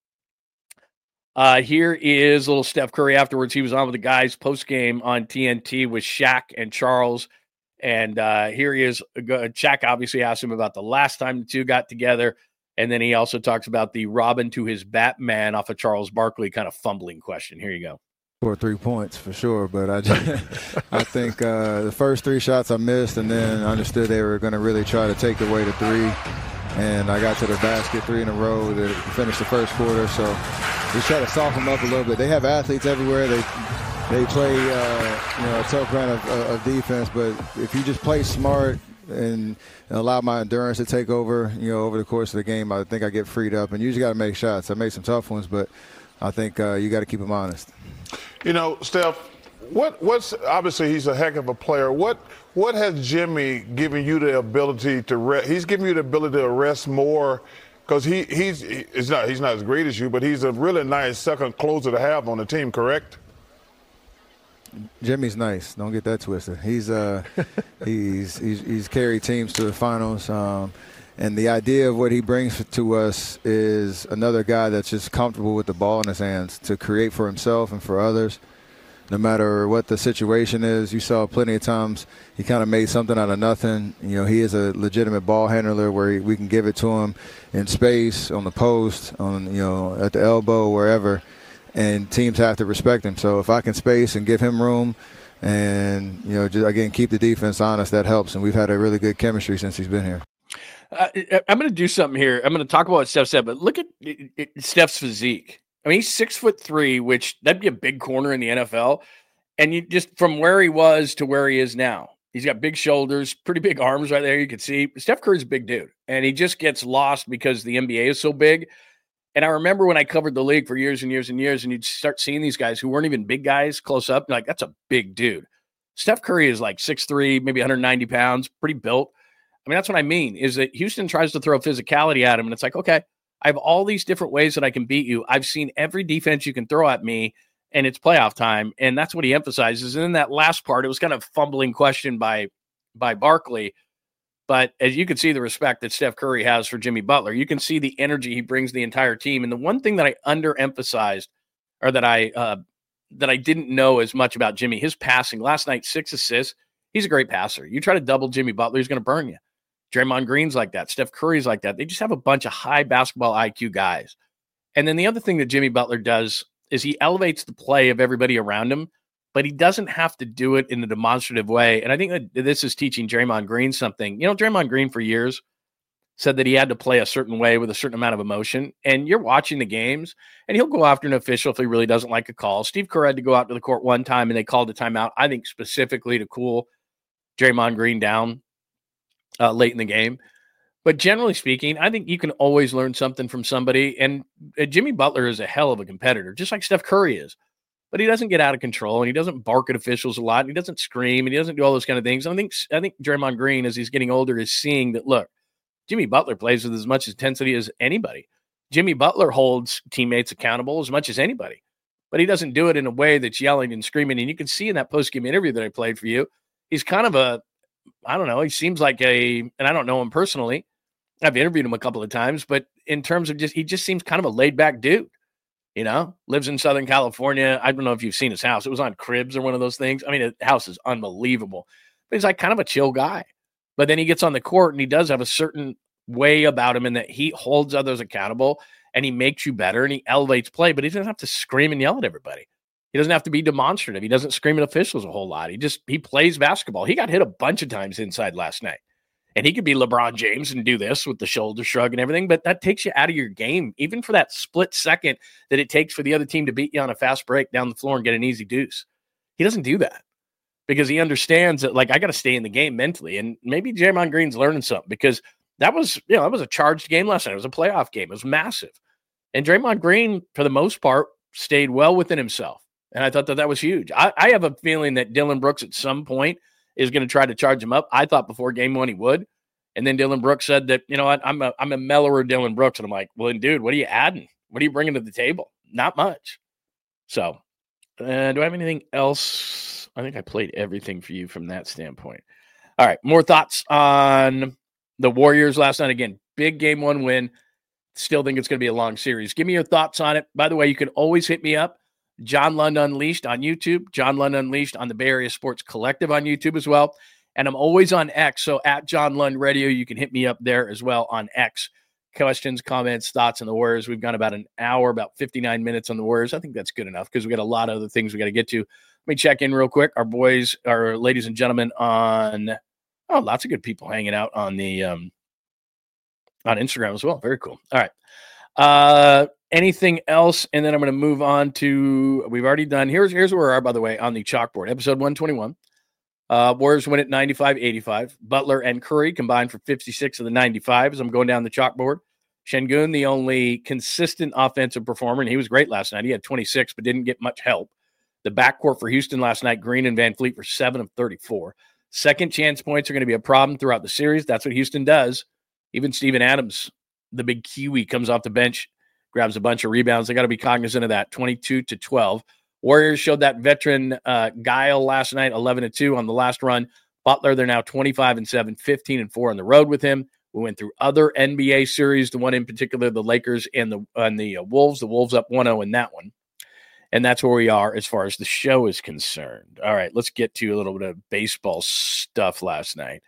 Speaker 2: Here is little Steph Curry afterwards. He was on with the guys post-game on TNT with Shaq and Charles. And here he is. Shaq obviously asked him about the last time the two got together. And then he also talks about the Robin to his Batman off of Charles Barkley kind of fumbling question. Here you go.
Speaker 8: For 3 points for sure, but I think the first 3 shots I missed, and then I understood they were going to really try to take away the 3, and I got to the basket 3 in a row to finish the first quarter. So just try to soften them up a little bit. They have athletes everywhere. They play a tough brand of defense, but if you just play smart and allow my endurance to take over, over the course of the game, I think I get freed up. And you usually got to make shots. I made some tough ones, but I think you got to keep them honest.
Speaker 3: Steph, what's obviously he's a heck of a player. What has Jimmy given you the ability to rest? He's given you the ability to rest more because he's not as great as you, but he's a really nice second closer to have on the team, correct?
Speaker 8: Jimmy's nice. Don't get that twisted. He's carried teams to the finals. And the idea of what he brings to us is another guy that's just comfortable with the ball in his hands to create for himself and for others, no matter what the situation is. You saw plenty of times he kind of made something out of nothing. He is a legitimate ball handler where we can give it to him in space, on the post, at the elbow, wherever. and teams have to respect him. So if I can space and give him room and, just, again, keep the defense honest, that helps. And we've had a really good chemistry since he's been here.
Speaker 2: I'm going to do something here. I'm going to talk about what Steph said, but look at Steph's physique. I mean, he's 6'3", which that'd be a big corner in the NFL. And you just from where he was to where he is now, he's got big shoulders, pretty big arms right there. You can see Steph Curry's a big dude, and he just gets lost because the NBA is so big. And I remember when I covered the league for years and years and years, and you'd start seeing these guys who weren't even big guys close up. Like, that's a big dude. Steph Curry is like 6'3", maybe 190 pounds, pretty built. I mean, that's what I mean, is that Houston tries to throw physicality at him, and it's like, okay, I have all these different ways that I can beat you. I've seen every defense you can throw at me, and it's playoff time, and that's what he emphasizes. And in that last part, it was kind of a fumbling question by Barkley, but as you can see the respect that Steph Curry has for Jimmy Butler, you can see the energy he brings the entire team. And the one thing that I underemphasized, or that I didn't know as much about Jimmy, his passing last night, 6 assists. He's a great passer. You try to double Jimmy Butler, he's going to burn you. Draymond Green's like that. Steph Curry's like that. They just have a bunch of high basketball IQ guys. And then the other thing that Jimmy Butler does is he elevates the play of everybody around him, but he doesn't have to do it in a demonstrative way. And I think that this is teaching Draymond Green something. Draymond Green for years said that he had to play a certain way with a certain amount of emotion. And you're watching the games, and he'll go after an official if he really doesn't like a call. Steve Kerr had to go out to the court one time, and they called a timeout, I think specifically to cool Draymond Green down late in the game. But generally speaking, I think you can always learn something from somebody. And Jimmy Butler is a hell of a competitor, just like Steph Curry is. But he doesn't get out of control, and he doesn't bark at officials a lot, and he doesn't scream, and he doesn't do all those kind of things. I think Draymond Green, as he's getting older, is seeing that, look, Jimmy Butler plays with as much intensity as anybody. Jimmy Butler holds teammates accountable as much as anybody. But he doesn't do it in a way that's yelling and screaming. And you can see in that post-game interview that I played for you, he's kind of he seems like and I don't know him personally. I've interviewed him a couple of times, but in terms of he just seems kind of a laid-back dude. Lives in Southern California. I don't know if you've seen his house. It was on Cribs or one of those things. I mean, the house is unbelievable. But he's like kind of a chill guy. But then he gets on the court, and he does have a certain way about him in that he holds others accountable, and he makes you better, and he elevates play, but he doesn't have to scream and yell at everybody. He doesn't have to be demonstrative. He doesn't scream at officials a whole lot. He plays basketball. He got hit a bunch of times inside last night. And he could be LeBron James and do this with the shoulder shrug and everything, but that takes you out of your game, even for that split second that it takes for the other team to beat you on a fast break down the floor and get an easy deuce. He doesn't do that because he understands that, like, I got to stay in the game mentally. And maybe Draymond Green's learning something, because that was a charged game last night. It was a playoff game. It was massive. And Draymond Green, for the most part, stayed well within himself. And I thought that was huge. I have a feeling that Dillon Brooks at some point is going to try to charge him up. I thought before game one he would. And then Dillon Brooks said that, I'm a mellower Dillon Brooks. And I'm like, well, dude, what are you adding? What are you bringing to the table? Not much. So do I have anything else? I think I played everything for you from that standpoint. All right, more thoughts on the Warriors last night. Again, big game one win. Still think it's going to be a long series. Give me your thoughts on it. By the way, you can always hit me up. John Lund Unleashed on YouTube. John Lund Unleashed on the Bay Area Sports Collective on YouTube as well. And I'm always on X. So at John Lund Radio, you can hit me up there as well on X. Questions, comments, thoughts on the Warriors. We've gone about an hour, about 59 minutes on the Warriors. I think that's good enough because we got a lot of other things we got to get to. Let me check in real quick. Our ladies and gentlemen on, lots of good people hanging out on the on Instagram as well. Very cool. All right. Anything else? And then I'm going to move on to, we've already done, here's where we are, by the way, on the chalkboard. Episode 121. Warriors win at 95-85. Butler and Curry combined for 56 of the 95 as I'm going down the chalkboard. Şengün, the only consistent offensive performer, and he was great last night. He had 26, but didn't get much help. The backcourt for Houston last night, Green and Van Fleet, were 7 of 34. Second chance points are going to be a problem throughout the series. That's what Houston does. Even Steven Adams, the big Kiwi, comes off the bench, grabs a bunch of rebounds. They got to be cognizant of that. 22-12. Warriors showed that veteran guile last night, 11-2 on the last run. Butler, they're now 25-7, 15-4 on the road with him. We went through other NBA series, the one in particular, the Lakers and the Wolves. The Wolves up 1-0 in that one. And that's where we are as far as the show is concerned. All right, let's get to a little bit of baseball stuff last night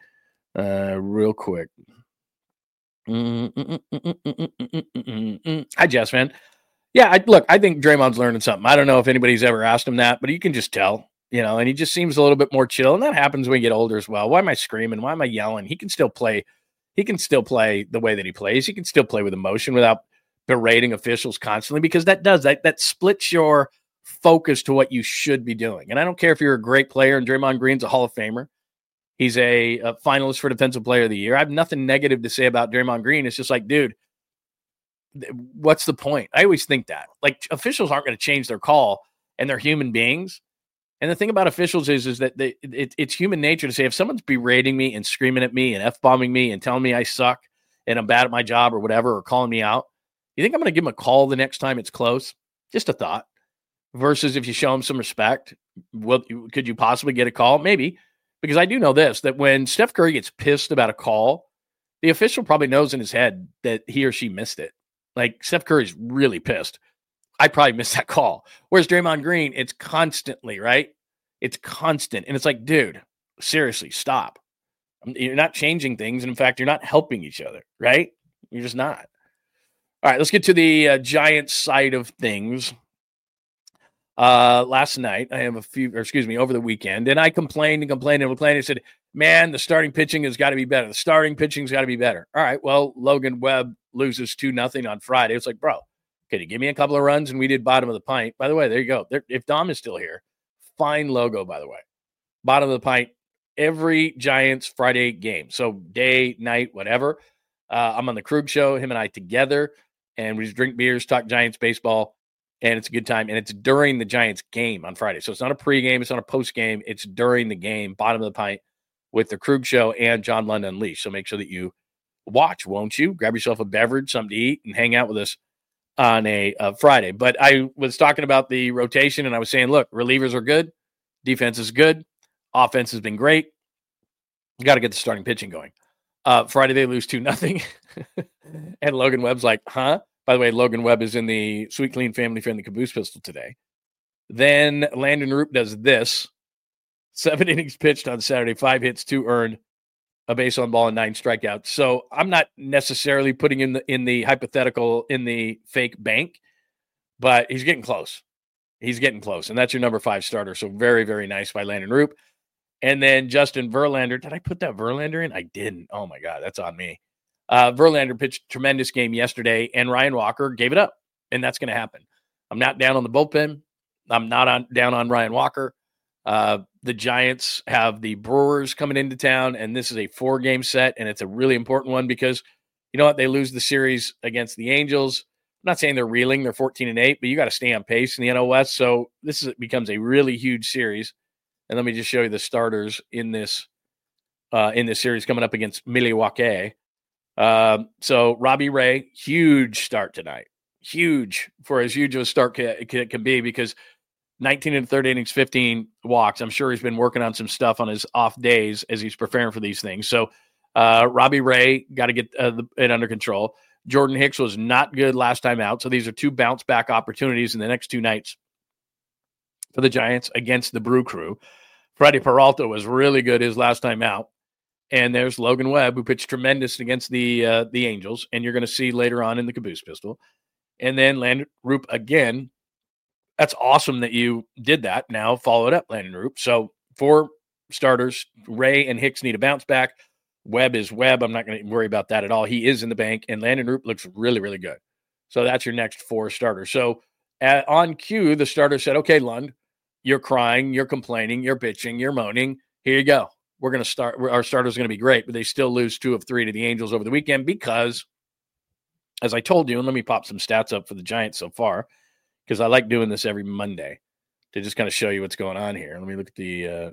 Speaker 2: real quick. Hi, Jess, man. Yeah, I think Draymond's learning something. I don't know if anybody's ever asked him that, but you can just tell, and he just seems a little bit more chill. And that happens when you get older as well. Why am I screaming? Why am I yelling? He can still play. He can still play the way that he plays. He can still play with emotion without berating officials constantly, because that splits your focus to what you should be doing. And I don't care if you're a great player and Draymond Green's a Hall of Famer. He's a finalist for Defensive Player of the Year. I have nothing negative to say about Draymond Green. It's just like, dude, what's the point? I always think that. Like, officials aren't going to change their call, and they're human beings. And the thing about officials is that it's human nature to say, if someone's berating me and screaming at me and F-bombing me and telling me I suck and I'm bad at my job or whatever, or calling me out, you think I'm going to give them a call the next time it's close? Just a thought. Versus if you show them some respect, could you possibly get a call? Maybe. Because I do know this, that when Steph Curry gets pissed about a call, the official probably knows in his head that he or she missed it. Like, Steph Curry's really pissed. I probably missed that call. Whereas Draymond Green, it's constantly, right? It's constant. And it's like, dude, seriously, stop. You're not changing things. And in fact, you're not helping each other, right? You're just not. All right, let's get to the Giants side of things. Last night, over the weekend, and I complained. I said, man, the starting pitching has got to be better. The starting pitching's got to be better. All right, well, Logan Webb loses 2-0 on Friday. It's like, bro, could you give me a couple of runs? And we did bottom of the pint. By the way, there you go. If Dom is still here, fine logo, by the way. Bottom of the pint, every Giants Friday game. So day, night, whatever. I'm on the Krug Show, him and I together, and we just drink beers, talk Giants baseball. And it's a good time. And it's during the Giants game on Friday. So it's not a pregame. It's not a postgame. It's during the game, bottom of the pint, with the Krug Show and John Lund Unleashed. So make sure that you watch, won't you? Grab yourself a beverage, something to eat, and hang out with us on a Friday. But I was talking about the rotation, and I was saying, look, relievers are good. Defense is good. Offense has been great. You got to get the starting pitching going. Friday, they lose 2-0. And Logan Webb's like, huh? By the way, Logan Webb is in the Sweet Clean Family Friendly Caboose Pistol today. Then Landon Roop does this. 7 innings pitched on Saturday, 5 hits, 2 earned, a base on ball, and 9 strikeouts. So I'm not necessarily putting in the hypothetical, in the fake bank, but he's getting close. He's getting close, and that's your number 5 starter. So very, very nice by Landon Roop. And then Justin Verlander. Did I put that Verlander in? I didn't. Oh, my God, that's on me. Verlander pitched a tremendous game yesterday, and Ryan Walker gave it up, and that's going to happen. I'm not down on the bullpen. I'm not down on Ryan Walker. The Giants have the Brewers coming into town, and this is a 4-game set, and it's a really important one because, you know what, they lose the series against the Angels. I'm not saying they're reeling. They're 14-8, but you got to stay on pace in the NL West, so becomes a really huge series. And let me just show you the starters in this series coming up against Milwaukee. So Robbie Ray, huge start tonight. Huge, for as huge of a start can be, because 19 and 30 innings, 15 walks. I'm sure he's been working on some stuff on his off days as he's preparing for these things. So Robbie Ray got to get it under control. Jordan Hicks was not good last time out. So these are 2 bounce back opportunities in the next 2 nights for the Giants against the Brew Crew. Freddie Peralta was really good his last time out. And there's Logan Webb, who pitched tremendous against the Angels, and you're going to see later on in the Caboose Pistol. And then Landon Roop again. That's awesome that you did that. Now follow it up, Landon Roop. So 4 starters. Ray and Hicks need a bounce back. Webb is Webb. I'm not going to worry about that at all. He is in the bank, and Landon Roop looks really, really good. So that's your next 4 starters. So on cue, the starter said, okay, Lund, you're crying, you're complaining, you're bitching, you're moaning. Here you go. We're going to start. Our starters are going to be great, but they still lose 2 of 3 to the Angels over the weekend because, as I told you, and let me pop some stats up for the Giants so far, because I like doing this every Monday to just kind of show you what's going on here. Let me look at the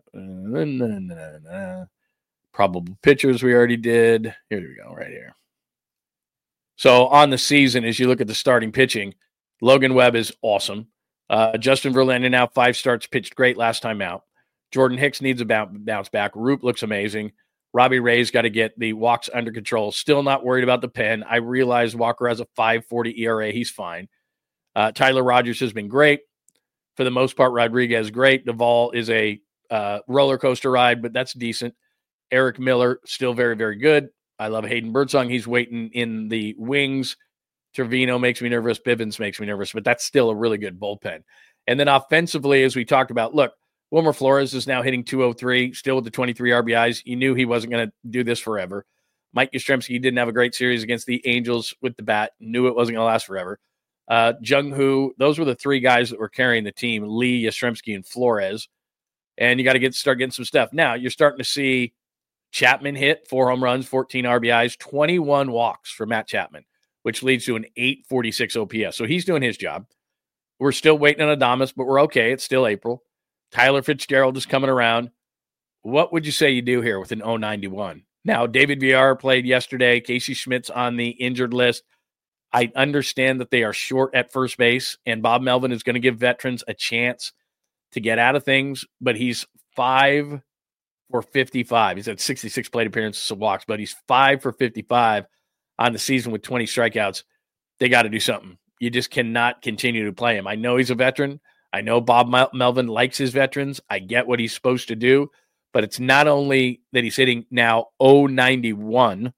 Speaker 2: probable pitchers we already did. Here we go, right here. So on the season, as you look at the starting pitching, Logan Webb is awesome. Justin Verlander now 5 starts, pitched great last time out. Jordan Hicks needs a bounce back. Roop looks amazing. Robbie Ray's got to get the walks under control. Still not worried about the pen. I realize Walker has a 5.40 ERA. He's fine. Tyler Rogers has been great. For the most part, Rodriguez, great. Duvall is a roller coaster ride, but that's decent. Eric Miller, still very, very good. I love Hayden Birdsong. He's waiting in the wings Trevino makes me nervous. Bivens makes me nervous, but that's still a really good bullpen. And then offensively, as we talked about, look, Wilmer Flores is now hitting 203, still with the 23 RBIs. You knew he wasn't going to do this forever. Mike Yastrzemski didn't have a great series against the Angels with the bat. Knew it wasn't going to last forever. Jung Hoo, those were the three guys that were carrying the team, Lee, Yastrzemski, and Flores. And you got to start getting some stuff. Now, you're starting to see Chapman hit 4 home runs, 14 RBIs, 21 walks for Matt Chapman, which leads to an 846 OPS. So he's doing his job. We're still waiting on Adames, but we're okay. It's still April. Tyler Fitzgerald is coming around. What would you say you do here with an 091? Now, David Villar played yesterday. Casey Schmidt's on the injured list. I understand that they are short at first base, and Bob Melvin is going to give veterans a chance to get out of things, but he's 5 for 55. He's had 66 plate appearances and walks, but he's 5 for 55 on the season with 20 strikeouts. They got to do something. You just cannot continue to play him. I know he's a veteran. I know Bob Melvin likes his veterans. I get what he's supposed to do, but it's not only that he's hitting now 091,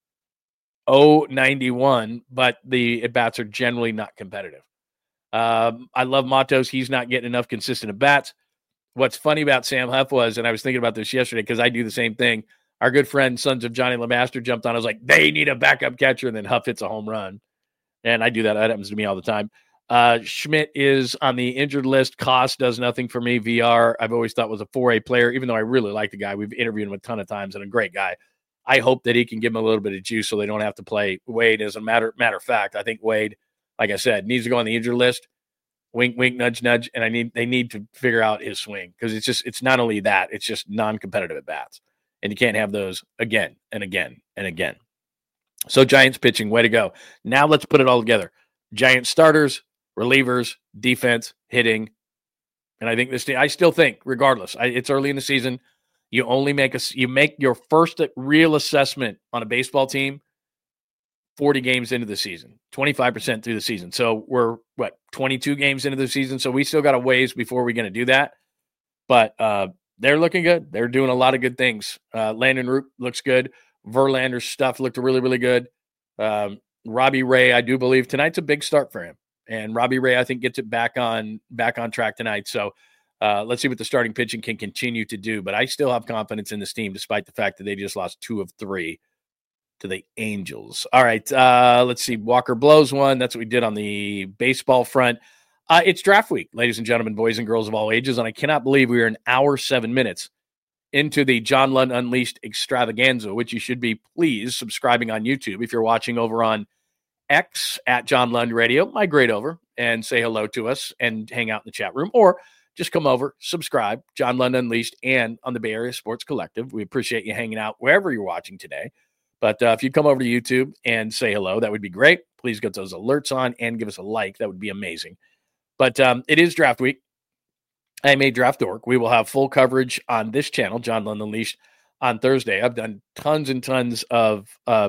Speaker 2: but the at-bats are generally not competitive. I love Matos. He's not getting enough consistent at-bats. What's funny about Sam Huff was, and I was thinking about this yesterday because I do the same thing, our good friend, Sons of Johnny LeMaster, jumped on. I was like, they need a backup catcher, and then Huff hits a home run. And I do that. That happens to me all the time. Schmidt is on the injured list. Koss does nothing for me. VR, I've always thought was a 4A player, even though I really like the guy. We've interviewed him a ton of times and a great guy. I hope that he can give him a little bit of juice so they don't have to play Wade. As a matter of fact, I think Wade, like I said, needs to go on the injured list. Wink, wink, nudge, nudge. And they need to figure out his swing because it's not only that, it's just non-competitive at bats. And you can't have those again and again and again. So Giants pitching, way to go. Now let's put it all together. Giants starters, relievers, defense, hitting. And I think I still think, regardless, it's early in the season. You only make your first real assessment on a baseball team 40 games into the season, 25% through the season. So we're 22 games into the season. So we still got a ways before we're going to do that. But they're looking good. They're doing a lot of good things. Landon Root looks good. Verlander's stuff looked really, really good. Robbie Ray, I do believe tonight's a big start for him. And Robbie Ray, I think, gets it back on track tonight. So let's see what the starting pitching can continue to do. But I still have confidence in this team, despite the fact that they just lost 2 of 3 to the Angels. All right, let's see. Walker blows one. That's what we did on the baseball front. It's draft week, ladies and gentlemen, boys and girls of all ages. And I cannot believe we are an hour, 7 minutes into the John Lund Unleashed extravaganza, which you should be please subscribing on YouTube. If you're watching over on X at John Lund Radio, migrate over and say hello to us and hang out in the chat room, or just come over, subscribe, John Lund Unleashed, and on the Bay Area Sports Collective. We appreciate you hanging out wherever you're watching today. But if you come over to YouTube and say hello, that would be great. Please get those alerts on and give us a like. That would be amazing. But it is draft week. I made Draft Dork. We will have full coverage on this channel, John Lund Unleashed, on Thursday. I've done tons and tons of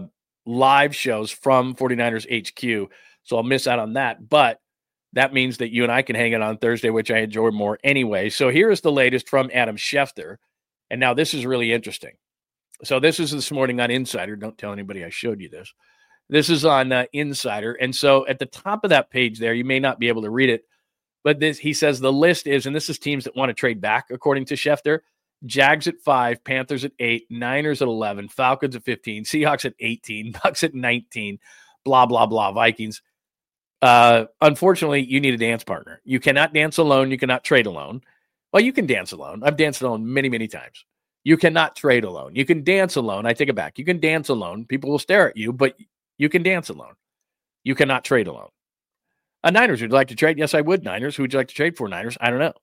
Speaker 2: live shows from 49ers HQ, so I'll miss out on that. But that means that you and I can hang out on Thursday, which I enjoy more anyway. So here is the latest from Adam Schefter. And now this is really interesting. So this is this morning on Insider. Don't tell anybody I showed you this. This is on Insider. And so at the top of that page there, you may not be able to read it, but he says the list is, and this is teams that want to trade back, according to Schefter, Jags at 5, Panthers at 8, Niners at 11, Falcons at 15, Seahawks at 18, Bucks at 19, blah, blah, blah, Vikings. Unfortunately, you need a dance partner. You cannot dance alone. You cannot trade alone. Well, you can dance alone. I've danced alone many, many times. You cannot trade alone. You can dance alone. I take it back. You can dance alone. People will stare at you, but you can dance alone. You cannot trade alone. Niners, would you like to trade? Yes, I would. Niners, who would you like to trade for? Niners, I don't know.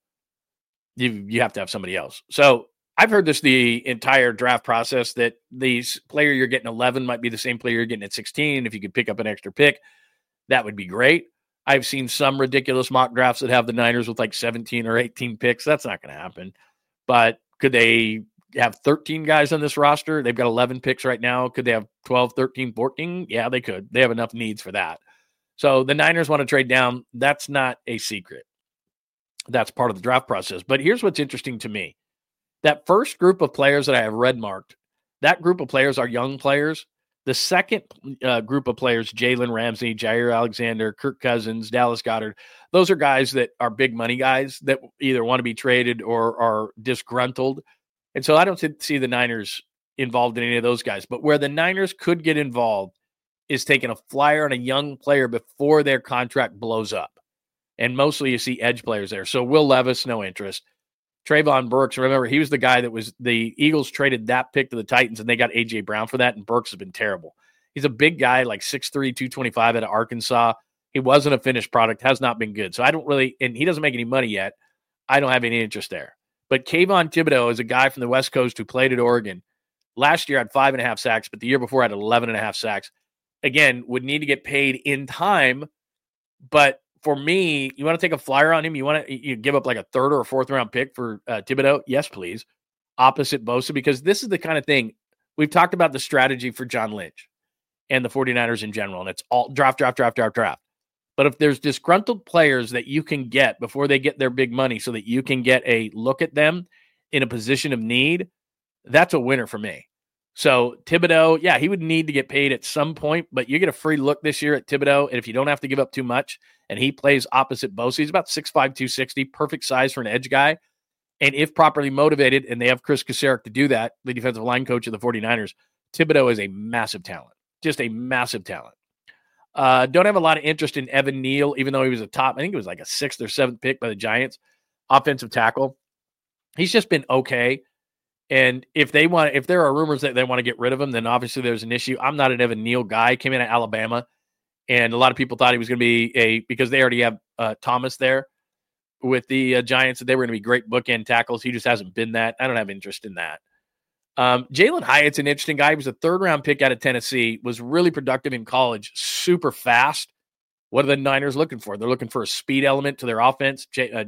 Speaker 2: You have to have somebody else. So I've heard this the entire draft process, that the player you're getting 11 might be the same player you're getting at 16. If you could pick up an extra pick, that would be great. I've seen some ridiculous mock drafts that have the Niners with like 17 or 18 picks. That's not going to happen. But could they have 13 guys on this roster? They've got 11 picks right now. Could they have 12, 13, 14? Yeah, they could. They have enough needs for that. So the Niners want to trade down. That's not a secret. That's part of the draft process. But here's what's interesting to me. That first group of players that I have red marked, that group of players are young players The second group of players, Jalen Ramsey, Jair Alexander, Kirk Cousins, Dallas Goedert, those are guys that are big money guys that either want to be traded or are disgruntled. And so I don't see the Niners involved in any of those guys. But where the Niners could get involved is taking a flyer on a young player before their contract blows up. And mostly you see edge players there. So Will Levis, no interest. Trayvon Burks, remember, he was the guy that was the Eagles traded that pick to the Titans, and they got A.J. Brown for that, and Burks has been terrible. He's a big guy, like 6'3", 225 out of Arkansas. He wasn't a finished product, has not been good. So I don't really – and he doesn't make any money yet. I don't have any interest there. But Kayvon Thibodeau is a guy from the West Coast who played at Oregon. Last year had 5.5 sacks, but the year before had 11.5 sacks. Again, would need to get paid in time, but for me, you want to take a flyer on him? You give up like a third or a fourth round pick for Thibodeau? Yes, please. Opposite Bosa, because this is the kind of thing we've talked about the strategy for John Lynch and the 49ers in general, and it's all draft. But if there's disgruntled players that you can get before they get their big money so that you can get a look at them in a position of need, that's a winner for me. So Thibodeau, yeah, he would need to get paid at some point, but you get a free look this year at Thibodeau, and if you don't have to give up too much, and he plays opposite Bosa, he's about 6'5", 260, perfect size for an edge guy. And if properly motivated, and they have Chris Kaserik to do that, the defensive line coach of the 49ers, Thibodeau is a massive talent, just a massive talent. Don't have a lot of interest in Evan Neal, even though he was a top, I think it was like a 6th or 7th pick by the Giants, offensive tackle. He's just been okay. And if there are rumors that they want to get rid of him, then obviously there's an issue. I'm not an Evan Neal guy. Came in at Alabama, and a lot of people thought he was going to be because they already have Thomas there with the Giants, that they were going to be great bookend tackles. He just hasn't been that. I don't have interest in that. Jalen Hyatt's an interesting guy. He was a 3rd-round pick out of Tennessee, was really productive in college, super fast. What are the Niners looking for? They're looking for a speed element to their offense.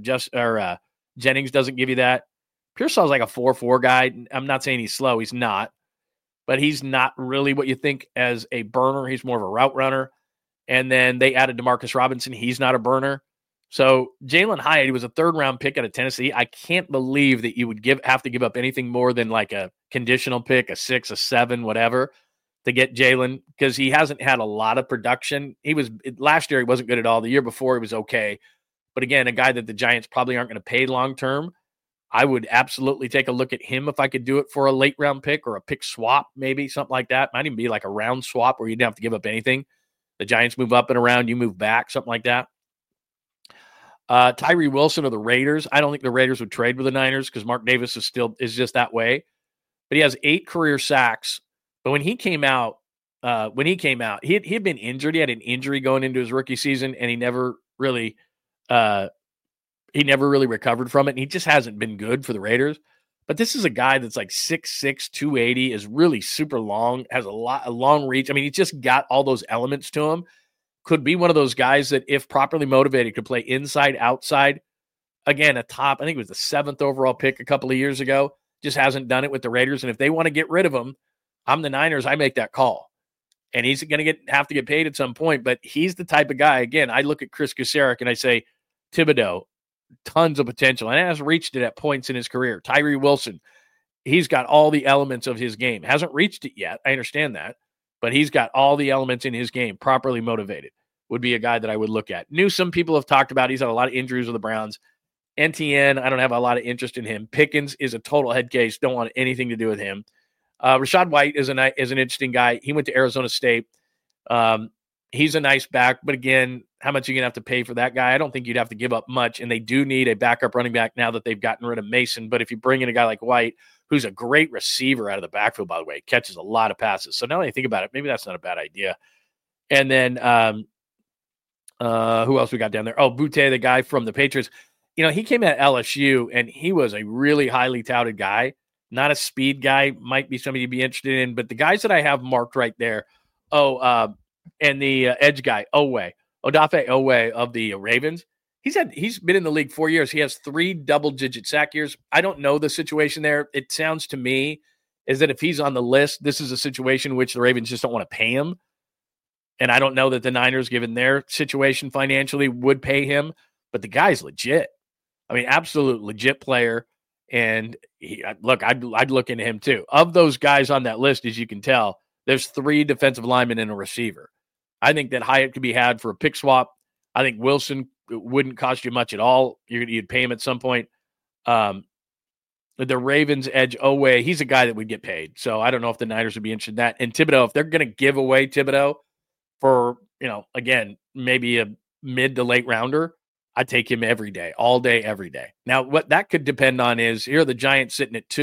Speaker 2: Jennings doesn't give you that. Pearsall's like a 4.4 guy. I'm not saying he's slow. He's not. But he's not really what you think as a burner. He's more of a route runner. And then they added Demarcus Robinson. He's not a burner. So Jalen Hyatt, he was a 3rd-round pick out of Tennessee. I can't believe that you would have to give up anything more than like a conditional pick, a 6, a 7, whatever, to get Jalen, because he hasn't had a lot of production. Last year he wasn't good at all. The year before he was okay. But again, a guy that the Giants probably aren't going to pay long-term. I would absolutely take a look at him if I could do it for a late-round pick or a pick swap, maybe, something like that. Might even be like a round swap where you didn't have to give up anything. The Giants move up and around, you move back, something like that. Tyree Wilson of the Raiders. I don't think the Raiders would trade with the Niners because Mark Davis is just that way. But he has 8 career sacks. But when he came out, he had been injured. He had an injury going into his rookie season, and he never really recovered from it. And he just hasn't been good for the Raiders. But this is a guy that's like 6'6", 280, is really super long, has a long reach. I mean, he's just got all those elements to him. Could be one of those guys that, if properly motivated, could play inside, outside. Again, I think it was the 7th overall pick a couple of years ago. Just hasn't done it with the Raiders. And if they want to get rid of him, I'm the Niners, I make that call. And he's going to have to get paid at some point. But he's the type of guy, again, I look at Chris Kaserik and I say, Thibodeau, tons of potential, and has reached it at points in his career. Tyree Wilson, he's got all the elements of his game. Hasn't reached it yet. I understand that. But he's got all the elements in his game, properly motivated. Would be a guy that I would look at. Newsome, people have talked about. He's had a lot of injuries with the Browns. NTN, I don't have a lot of interest in him. Pickens is a total head case. Don't want anything to do with him. Rachaad White is an interesting guy. He went to Arizona State. He's a nice back. But again, how much are you going to have to pay for that guy? I don't think you'd have to give up much. And they do need a backup running back now that they've gotten rid of Mason. But if you bring in a guy like White, who's a great receiver out of the backfield, by the way, catches a lot of passes. So now that I think about it, maybe that's not a bad idea. And then who else we got down there? Oh, Boutte, the guy from the Patriots. You know, he came at LSU, and he was a really highly touted guy. Not a speed guy. Might be somebody you'd be interested in. But the guys that I have marked right there, and the edge guy, Odafe Owe of the Ravens, he's been in the league 4 years. He has 3 double-digit sack years. I don't know the situation there. It sounds to me is that if he's on the list, this is a situation in which the Ravens just don't want to pay him. And I don't know that the Niners, given their situation financially, would pay him. But the guy's legit. I mean, absolute legit player. And I'd look into him too. Of those guys on that list, as you can tell, there's 3 defensive linemen and a receiver. I think that Hyatt could be had for a pick swap. I think Wilson wouldn't cost you much at all. You'd pay him at some point. The Ravens edge Owe, he's a guy that would get paid. So I don't know if the Niners would be interested in that. And Thibodeau, if they're going to give away Thibodeau for, again, maybe a mid to late rounder, I'd take him every day, all day, every day. Now, what that could depend on is here are the Giants sitting at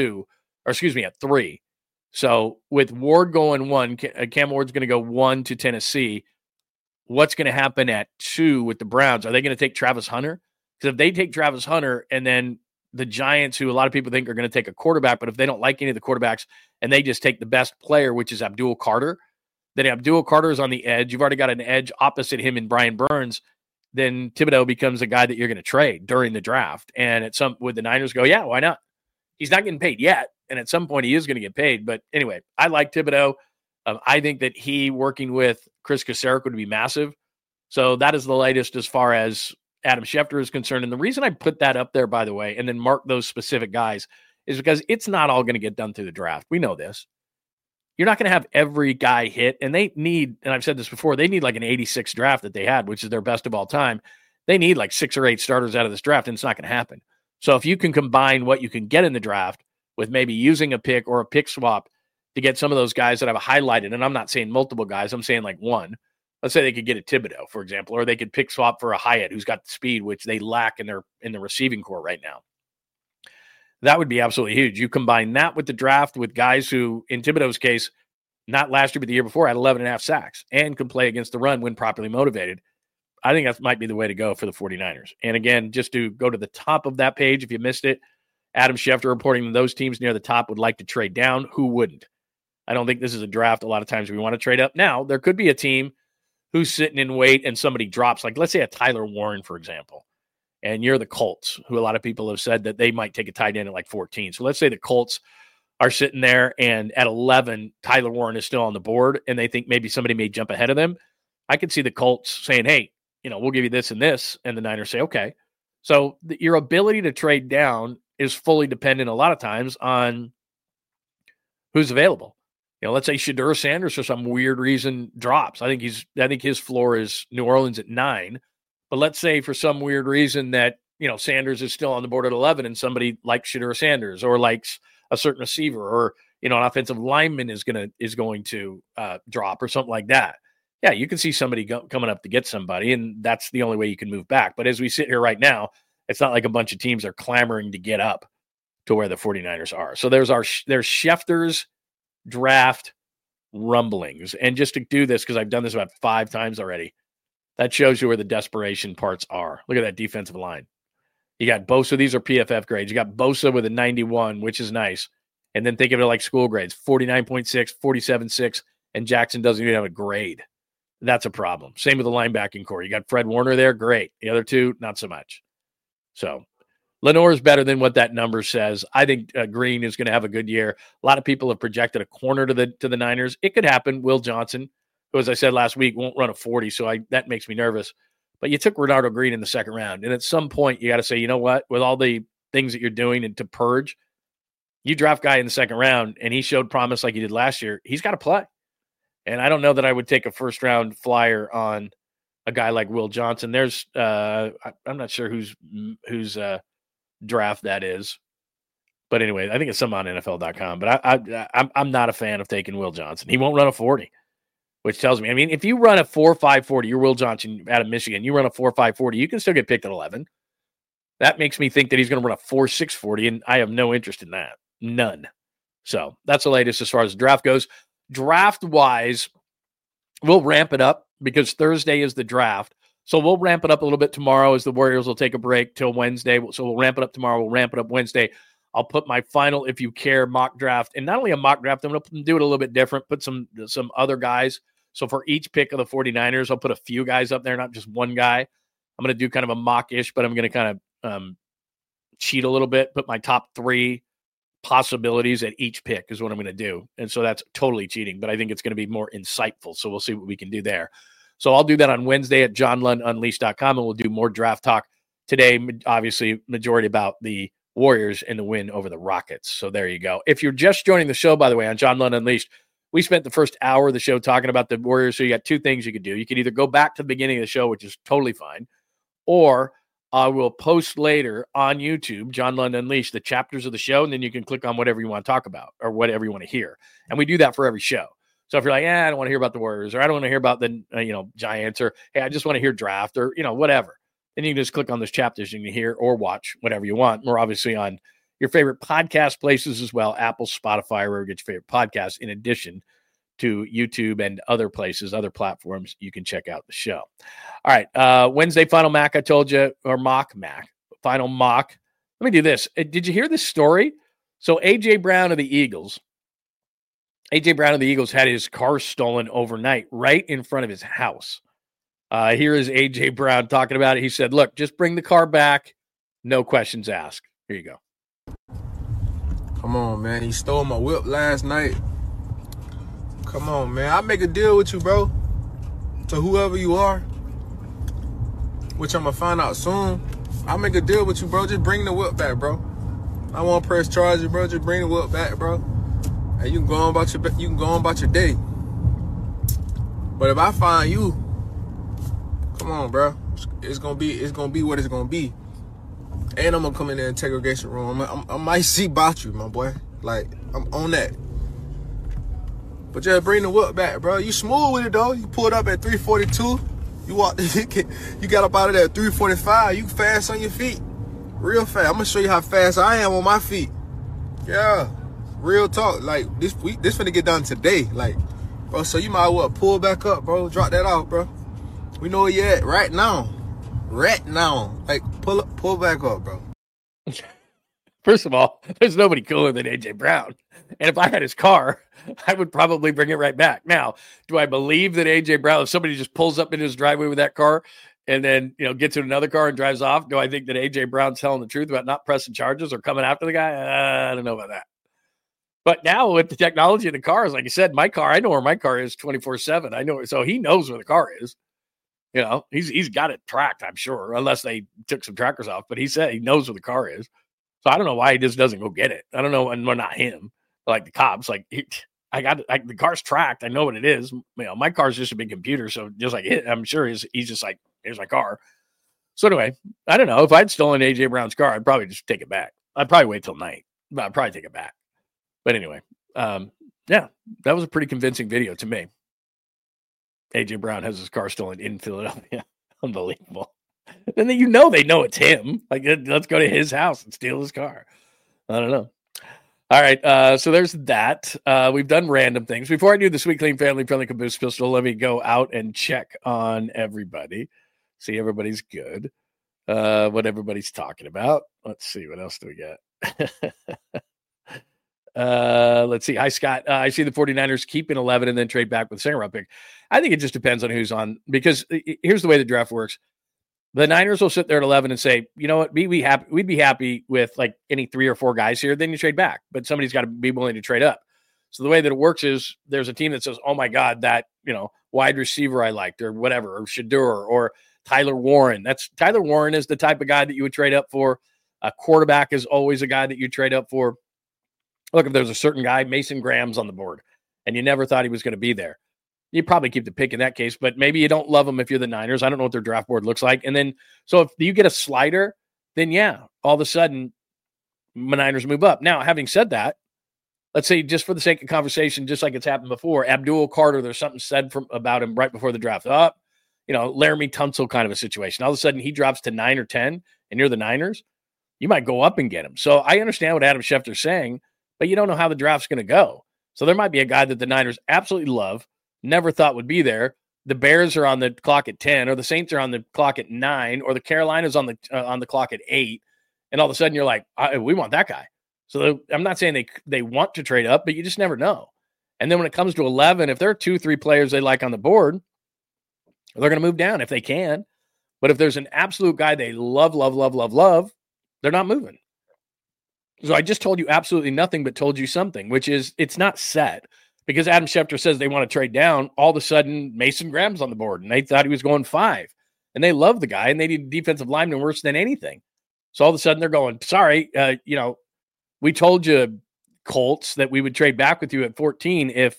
Speaker 2: 3. So with Ward going 1, Cam Ward's going to go 1 to Tennessee. What's going to happen at 2 with the Browns? Are they going to take Travis Hunter? Because if they take Travis Hunter and then the Giants, who a lot of people think are going to take a quarterback, but if they don't like any of the quarterbacks and they just take the best player, which is Abdul Carter, then Abdul Carter is on the edge. You've already got an edge opposite him in Brian Burns. Then Thibodeau becomes a guy that you're going to trade during the draft. And would the Niners go, yeah, why not? He's not getting paid yet. And at some point he is going to get paid. But anyway, I like Thibodeau. I think that he working with Chris Kaserik would be massive. So that is the latest as far as Adam Schefter is concerned. And the reason I put that up there, by the way, and then mark those specific guys is because it's not all going to get done through the draft. We know this. You're not going to have every guy hit. And they need, and I've said this before, they need like an 86 draft that they had, which is their best of all time. They need like 6 or 8 starters out of this draft, and it's not going to happen. So if you can combine what you can get in the draft with maybe using a pick or a pick swap to get some of those guys that I've highlighted, and I'm not saying multiple guys, I'm saying like one. Let's say they could get a Thibodeau, for example, or they could pick swap for a Hyatt who's got the speed, which they lack in the receiving core right now. That would be absolutely huge. You combine that with the draft with guys who, in Thibodeau's case, not last year but the year before, had 11.5 sacks and could play against the run when properly motivated. I think that might be the way to go for the 49ers. And again, just to go to the top of that page, if you missed it, Adam Schefter reporting that those teams near the top would like to trade down. Who wouldn't? I don't think this is a draft. A lot of times we want to trade up. Now, there could be a team who's sitting in wait and somebody drops, like let's say a Tyler Warren, for example, and you're the Colts, who a lot of people have said that they might take a tight end at like 14. So let's say the Colts are sitting there and at 11, Tyler Warren is still on the board and they think maybe somebody may jump ahead of them. I could see the Colts saying, hey, we'll give you this and this. And the Niners say, okay. So your ability to trade down is fully dependent a lot of times on who's available. Let's say Shedeur Sanders for some weird reason drops. I think his floor is New Orleans at 9. But let's say for some weird reason that, Sanders is still on the board at 11 and somebody likes Shedeur Sanders or likes a certain receiver or, an offensive lineman is going to drop or something like that. Yeah, you can see somebody coming up to get somebody, and that's the only way you can move back. But as we sit here right now, it's not like a bunch of teams are clamoring to get up to where the 49ers are. So there's Schefter's draft rumblings. And just to do this, because I've done this about 5 times already, that shows you where the desperation parts are. Look at that defensive line. You got Bosa. These are PFF grades. You got Bosa with a 91, which is nice. And then think of it like school grades, 49.6, 47.6, and Jackson doesn't even have a grade. That's a problem. Same with the linebacking core. You got Fred Warner there. Great. The other 2, not so much. So Lenore is better than what that number says. I think Green is going to have a good year. A lot of people have projected a corner to the Niners. It could happen. Will Johnson, who, as I said last week, won't run a 40, so that makes me nervous. But you took Renardo Green in the second round, and at some point you got to say, you know what? With all the things that you're doing and to purge, you draft guy in the second round, and he showed promise like he did last year. He's got to play. And I don't know that I would take a first-round flyer on a guy like Will Johnson. There's I'm not sure whose draft that is. But anyway, I think it's some on NFL.com. But I'm not a fan of taking Will Johnson. He won't run a 40, which tells me, if you run a 4.5 40, you're Will Johnson out of Michigan, you run a 4.5 40, you can still get picked at 11. That makes me think that he's going to run a 4.6 40, and I have no interest in that. None. So that's the latest as far as the draft goes. Draft-wise, we'll ramp it up because Thursday is the draft. So we'll ramp it up a little bit tomorrow as the Warriors will take a break till Wednesday. So we'll ramp it up tomorrow. We'll ramp it up Wednesday. I'll put my final, if you care, mock draft. And not only a mock draft, I'm going to do it a little bit different, put some other guys. So for each pick of the 49ers, I'll put a few guys up there, not just one guy. I'm going to do kind of a mock-ish, but I'm going to kind of cheat a little bit, put my top 3 possibilities at each pick is what I'm going to do. And so that's totally cheating, but I think it's going to be more insightful. So we'll see what we can do there. So I'll do that on Wednesday at johnlundunleashed.com, and we'll do more draft talk today. Obviously, majority about the Warriors and the win over the Rockets. So there you go. If you're just joining the show, by the way, on John Lund Unleashed, we spent the first hour of the show talking about the Warriors. So you got two things you could do. You could either go back to the beginning of the show, which is totally fine, or I will post later on YouTube, John Lund Unleashed, the chapters of the show, and then you can click on whatever you want to talk about or whatever you want to hear. And we do that for every show. So if you're like, I don't want to hear about the Warriors, or I don't want to hear about the Giants, or hey, I just want to hear draft, or whatever, then you can just click on those chapters and you can hear or watch whatever you want. We're obviously on your favorite podcast places as well, Apple, Spotify, wherever you get your favorite podcasts, in addition to YouTube and other places, other platforms you can check out the show. All right, Wednesday Final Mac, I told you, or Mock Mac, Final Mock. Let me do this. Did you hear this story? So A.J. Brown of the Eagles had his car stolen overnight right in front of his house. Here is A.J. Brown talking about it. He said, look, just bring the car back. No questions asked. Here you go.
Speaker 9: Come on, man. He stole my whip last night. Come on, man. I'll make a deal with you, bro. To whoever you are, which I'm going to find out soon. I'll make a deal with you, bro. Just bring the whip back, bro. I won't press charges, bro. Just bring the whip back, bro. And you can go on about your day. But if I find you, come on, bro. It's gonna be what it's gonna be. And I'm gonna come in the interrogation room. I might see about you, my boy. Like, I'm on that. But just bring the whip back, bro. You smooth with it, though. You pulled up at 342. You got up out of there at 345. You fast on your feet. Real fast. I'm going to show you how fast I am on my feet. Yeah. Real talk. Like, this finna get done today. Like, bro, so you might as well pull back up, bro. Drop that off, bro. We know where you at right now. Right now. Like, pull back up, bro.
Speaker 2: First of all, there's nobody cooler than A.J. Brown. And if I had his car, I would probably bring it right back. Now, do I believe that A.J. Brown, if somebody just pulls up in his driveway with that car and then, gets in another car and drives off, do I think that A.J. Brown's telling the truth about not pressing charges or coming after the guy? I don't know about that. But now with the technology of the cars, like I said, my car, I know where my car is 24/7. I know, so he knows where the car is. He's got it tracked, I'm sure, unless they took some trackers off. But he said he knows where the car is. So I don't know why he just doesn't go get it. I don't know, and we're not him. Like the cops, like the car's tracked. I know what it is. My car's just a big computer, so just like I'm sure he's just like, here's my car. So anyway, I don't know if I'd stolen A.J. Brown's car, I'd probably just take it back. I'd probably wait till night, but I'd probably take it back. But anyway, yeah, that was a pretty convincing video to me. A.J. Brown has his car stolen in Philadelphia. Unbelievable. And then they know it's him. Like, let's go to his house and steal his car. I don't know. All right, so there's that. We've done random things. Before I do the Sweet Clean Family Friendly Caboose Pistol, let me go out and check on everybody. See everybody's good. What everybody's talking about. Let's see. What else do we got? Let's see. Hi, Scott. I see the 49ers keep in 11 and then trade back with second round pick. I think it just depends on who's on, because here's the way the draft works. The Niners will sit there at 11 and say, you know what, we'd be happy with like any 3 or 4 guys here. Then you trade back, but somebody's got to be willing to trade up. So the way that it works is there's a team that says, oh my God, that, wide receiver I liked or whatever, or Shedeur or Tyler Warren. Tyler Warren is the type of guy that you would trade up for. A quarterback is always a guy that you trade up for. Look, if there's a certain guy, Mason Graham's on the board, and you never thought he was going to be there, you probably keep the pick in that case, but maybe you don't love him if you're the Niners. I don't know what their draft board looks like. And then, so if you get a slider, then yeah, all of a sudden, the Niners move up. Now, having said that, let's say just for the sake of conversation, just like it's happened before, Abdul Carter, there's something said about him right before the draft. Laramie Tunsil kind of a situation. All of a sudden, he drops to 9 or 10, and you're the Niners. You might go up and get him. So I understand what Adam Schefter's saying, but you don't know how the draft's going to go. So there might be a guy that the Niners absolutely love, never thought would be there. The Bears are on the clock at 10, or the Saints are on the clock at 9, or the Carolinas on the clock at 8, and all of a sudden you're like, we want that guy. So I'm not saying they want to trade up, but you just never know. And then when it comes to 11, if there are 2-3 players they like on the board, they're going to move down if they can. But if there's an absolute guy they love, they're not moving. So I just told you absolutely nothing, but told you something, which is it's not set. Because Adam Schefter says they want to trade down, all of a sudden Mason Graham's on the board, and they thought he was going 5. And they love the guy, and they need a defensive lineman worse than anything. So all of a sudden they're going, sorry, we told you, Colts, that we would trade back with you at 14 if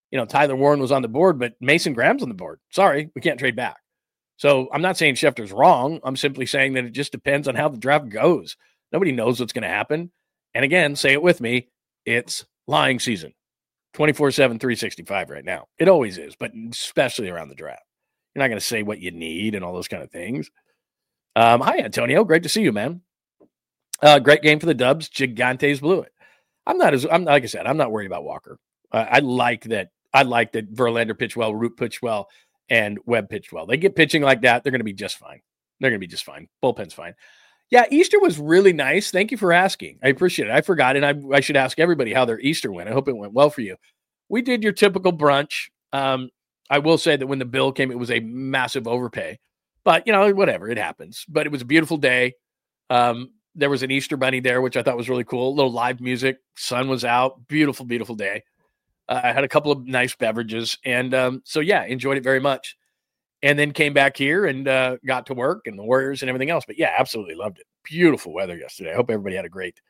Speaker 2: Tyler Warren was on the board, but Mason Graham's on the board. Sorry, we can't trade back. So I'm not saying Schefter's wrong. I'm simply saying that it just depends on how the draft goes. Nobody knows what's going to happen. And again, say it with me, it's lying season. 24/7, 365 right now. It always is, but especially around the draft. You're not going to say what you need and all those kind of things. Hi, Antonio. Great to see you, man. Great game for the Dubs. Gigantes blew it. I'm like I said, I'm not worried about Walker. I like that Verlander pitched well, Root pitched well, and Webb pitched well. They get pitching like that, they're going to be just fine. Bullpen's fine. Yeah, Easter was really nice. Thank you for asking. I appreciate it. I forgot, and I should ask everybody how their Easter went. I hope it went well for you. We did your typical brunch. I will say that when the bill came, it was a massive overpay. But, whatever, it happens. But it was a beautiful day. There was an Easter bunny there, which I thought was really cool. A little live music. Sun was out. Beautiful, beautiful day. I had a couple of nice beverages. And so, yeah, enjoyed it very much. And then came back here and got to work and the Warriors and everything else. But, yeah, absolutely loved it. Beautiful weather yesterday. I hope everybody had a great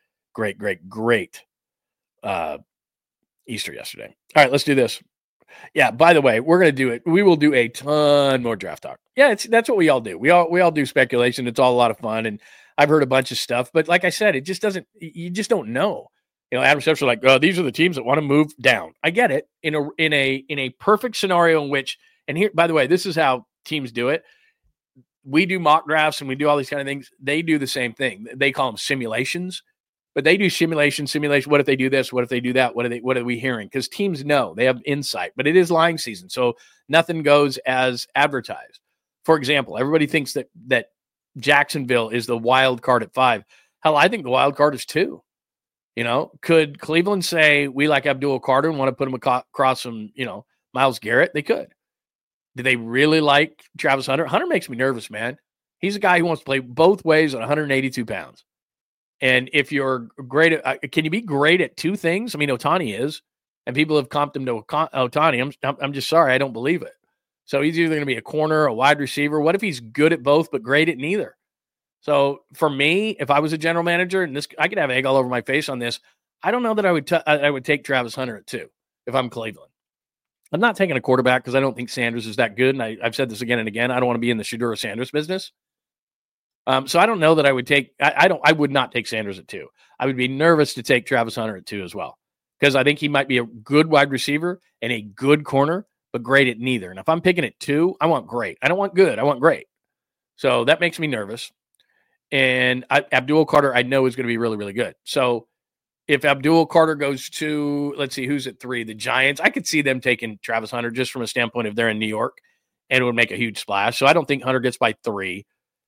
Speaker 2: Easter yesterday. All right, let's do this. Yeah, by the way, we're going to do it. We will do a ton more draft talk. Yeah, that's what we all do. We all do speculation. It's all a lot of fun. And I've heard a bunch of stuff. But like I said, you just don't know. Adam Schefter's like, oh, these are the teams that want to move down. I get it. In a perfect scenario in which, and here, by the way, this is how teams do it. We do mock drafts and we do all these kind of things. They do the same thing. They call them simulations, but they do simulation. What if they do this? What if they do that? What are we hearing? Because teams know, they have insight, but it is lying season. So nothing goes as advertised. For example, everybody thinks that Jacksonville is the wild card at 5. Hell, I think the wild card is 2. Could Cleveland say we like Abdul Carter and want to put him across from, Myles Garrett? They could. Do they really like Travis Hunter? Hunter makes me nervous, man. He's a guy who wants to play both ways at 182 pounds. And if you're great at, can you be great at 2 things? I mean, Ohtani is, and people have comped him to Ohtani. I'm just sorry, I don't believe it. So he's either going to be a corner, a wide receiver. What if he's good at both but great at neither? So for me, if I was a general manager, and I could have egg all over my face on this, I don't know that I would take Travis Hunter at 2 if I'm Cleveland. I'm not taking a quarterback because I don't think Sanders is that good. And I've said this again and again. I don't want to be in the Shedeur Sanders business. So I don't know that I would take. I would not take Sanders at 2. I would be nervous to take Travis Hunter at 2 as well, because I think he might be a good wide receiver and a good corner, but great at neither. And if I'm picking at 2, I want great. I don't want good. I want great. So that makes me nervous. And Abdul Carter, I know, is going to be really, really good. So if Abdul Carter goes to, let's see, who's at 3? The Giants. I could see them taking Travis Hunter just from a standpoint of they're in New York, and it would make a huge splash. So I don't think Hunter gets by 3.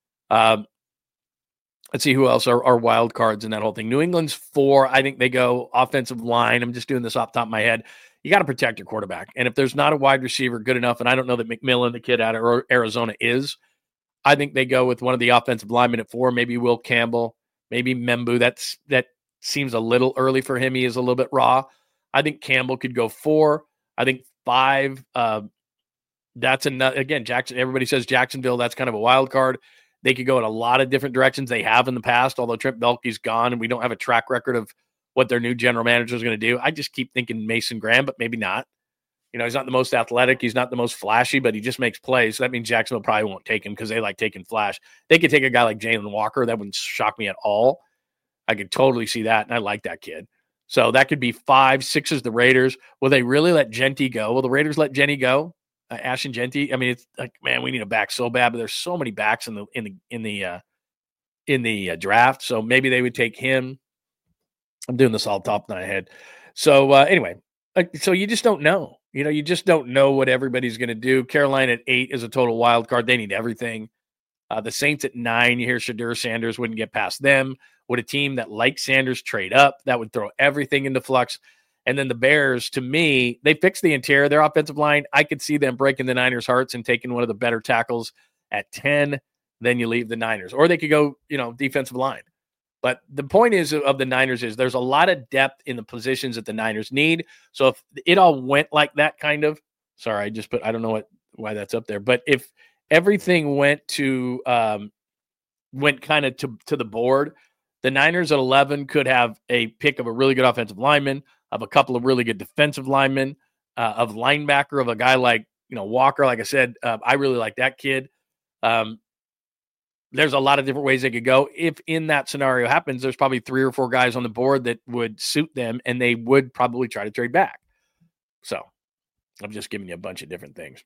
Speaker 2: Let's see who else are wild cards in that whole thing. New England's 4. I think they go offensive line. I'm just doing this off the top of my head. You got to protect your quarterback. And if there's not a wide receiver good enough, and I don't know that McMillan, the kid out of Arizona, is, I think they go with one of the offensive linemen at 4, maybe Will Campbell, maybe Membu. That seems a little early for him. He is a little bit raw. I think Campbell could go 4. I think 5. That's another, again, Jackson. Everybody says Jacksonville. That's kind of a wild card. They could go in a lot of different directions. They have in the past, although Trent Baalke's gone and we don't have a track record of what their new general manager is going to do. I just keep thinking Mason Graham, but maybe not. He's not the most athletic. He's not the most flashy, but he just makes plays. So that means Jacksonville probably won't take him because they like taking flash. They could take a guy like Jalen Walker. That wouldn't shock me at all. I could totally see that, and I like that kid. So that could be 5. 6 is the Raiders. Will they really let Genty go? Will the Raiders let Jenny go? Ashton Genty. I mean, it's like, man, we need a back so bad, but there's so many backs in the draft. So maybe they would take him. I'm doing this all top of my head. So anyway, so you just don't know. You just don't know what everybody's going to do. Carolina at 8 is a total wild card. They need everything. The Saints at 9, you hear Shedeur Sanders wouldn't get past them. Would a team that likes Sanders trade up? That would throw everything into flux. And then the Bears, to me, they fixed the interior, their offensive line. I could see them breaking the Niners' hearts and taking one of the better tackles at 10. Then you leave the Niners. Or they could go, defensive line. But the point is of the Niners is there's a lot of depth in the positions that the Niners need. So if it all went like that kind of, sorry, I just put, I don't know why that's up there. But if everything went kind of to the board, the Niners at 11 could have a pick of a really good offensive lineman, of a couple of really good defensive linemen, of linebacker of a guy like, Walker. Like I said, I really like that kid. There's a lot of different ways they could go. If in that scenario happens, there's probably 3 or 4 guys on the board that would suit them, and they would probably try to trade back. So I'm just giving you a bunch of different things.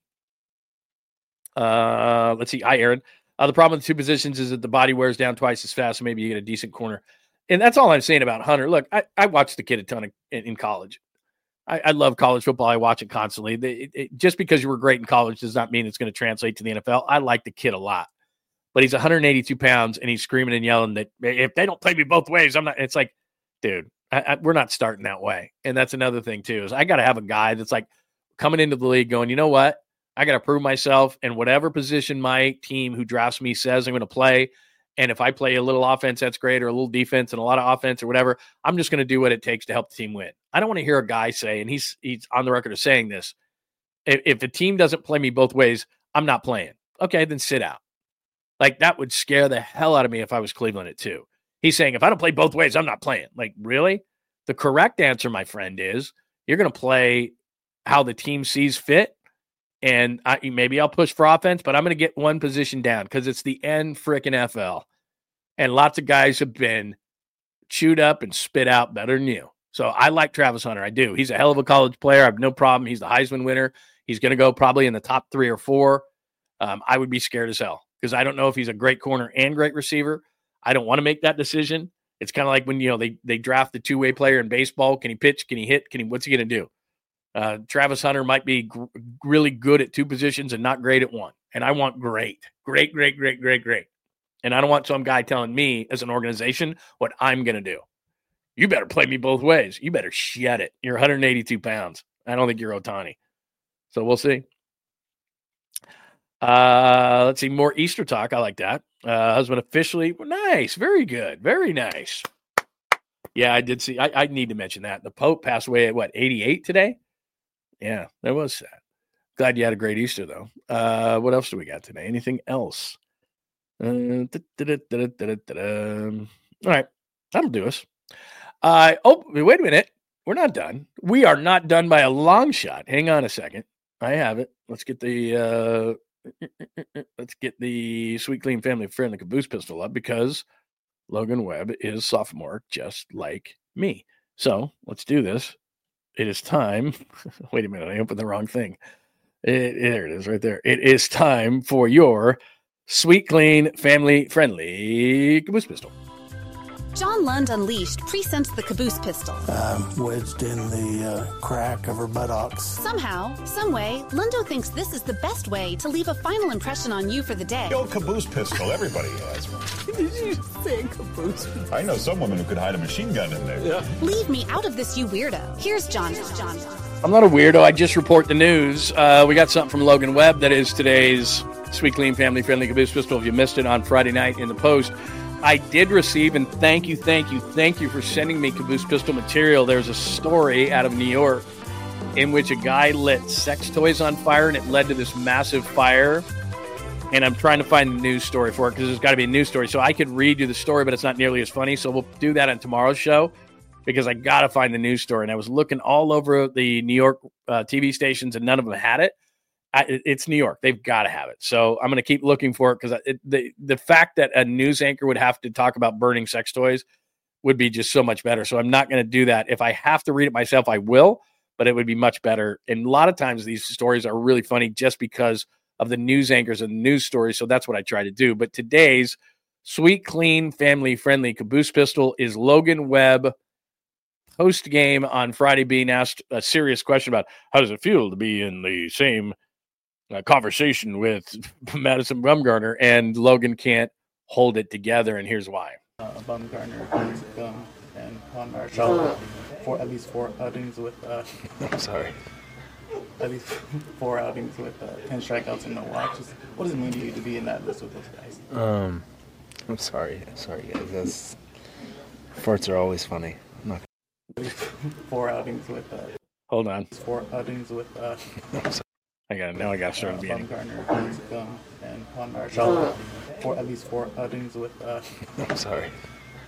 Speaker 2: Let's see. Hi, Aaron. The problem with the 2 positions is that the body wears down twice as fast, so maybe you get a decent corner. And that's all I'm saying about Hunter. Look, I watched the kid a ton in college. I love college football. I watch it constantly. Just because you were great in college does not mean it's going to translate to the NFL. I like the kid a lot. But he's 182 pounds, and he's screaming and yelling that if they don't play me both ways, I'm not. It's like, dude, we're not starting that way. And that's another thing, too, is I got to have a guy that's like coming into the league going, you know what? I got to prove myself in whatever position my team who drafts me says I'm going to play. And if I play a little offense, that's great, or a little defense and a lot of offense or whatever, I'm just going to do what it takes to help the team win. I don't want to hear a guy say, and he's on the record of saying this, if a team doesn't play me both ways, I'm not playing. Okay, then sit out. Like, that would scare the hell out of me if I was Cleveland at 2. He's saying, if I don't play both ways, I'm not playing. Like, really? The correct answer, my friend, is you're going to play how the team sees fit. And maybe I'll push for offense, but I'm going to get one position down because it's the NFL. And lots of guys have been chewed up and spit out better than you. So I like Travis Hunter. I do. He's a hell of a college player. I have no problem. He's the Heisman winner. He's going to go probably in the top 3 or 4. I would be scared as hell because I don't know if he's a great corner and great receiver. I don't want to make that decision. It's kind of like when, they draft the 2-way player in baseball. Can he pitch? Can he hit? What's he going to do? Travis Hunter might be really good at 2 positions and not great at 1. And I want great. And I don't want some guy telling me as an organization what I'm going to do. You better play me both ways. You better shed it. You're 182 pounds. I don't think you're Ohtani. So we'll see. Let's see. More Easter talk. I like that. Husband officially. Nice. Very good. Very nice. Yeah, I did see. I need to mention that. The Pope passed away at 88 today? Yeah, that was sad. Glad you had a great Easter, though. What else do we got today? Anything else? All right, that'll do us. Wait a minute. We're not done. We are not done by a long shot. Hang on a second. I have it. Let's get the Sweet Clean Family Friendly Caboose pistol up because Logan Webb is sophomore, just like me. So let's do this. It is time. Wait a minute. I opened the wrong thing. There it is right there. It is time for your Sweet Clean Family Friendly Caboose pistol.
Speaker 10: John Lund Unleashed presents the Caboose pistol.
Speaker 11: Wedged in the crack of her buttocks.
Speaker 10: Somehow, someway, Lundo thinks this is the best way to leave a final impression on you for the day.
Speaker 12: The old caboose pistol, everybody has one.
Speaker 11: Did you say caboose?
Speaker 12: I know some women who could hide a machine gun in there.
Speaker 10: Yeah. Leave me out of this, you weirdo. Here's John.
Speaker 2: I'm not a weirdo. I just report the news. We got something from Logan Webb that is today's Sweet Clean Family Friendly Caboose pistol. If you missed it on Friday night in the Post, I did receive, and thank you for sending me Caboose pistol material. There's a story out of New York in which a guy lit sex toys on fire, and it led to this massive fire. And I'm trying to find the news story for it because there's got to be a news story. So I could read you the story, but it's not nearly as funny. So we'll do that on tomorrow's show because I got to find the news story. And I was looking all over the New York TV stations, and none of them had it. It's New York. They've got to have it. So I'm going to keep looking for it because the fact that a news anchor would have to talk about burning sex toys would be just so much better. So I'm not going to do that. If I have to read it myself, I will, but it would be much better. And a lot of times these stories are really funny just because of the news anchors and the news stories. So that's what I try to do. But today's Sweet Clean Family Friendly Caboose pistol is Logan Webb post game on Friday being asked a serious question about how does it feel to be in the same conversation with Madison Bumgarner, and Logan can't hold it together, and here's why.
Speaker 13: Bumgarner has come and on our show for at least 4 outings with
Speaker 14: I'm sorry.
Speaker 13: At least 4 outings with 10 strikeouts and no walks. What does it mean to you to be in that list with those guys?
Speaker 14: I'm sorry guys. Farts are always funny. I'm not
Speaker 13: 4 outings with
Speaker 2: hold on.
Speaker 13: 4 outings with
Speaker 2: I got to start at the beginning.
Speaker 13: Bumgarner has come and on our show for at least 4 outings with
Speaker 14: I'm sorry.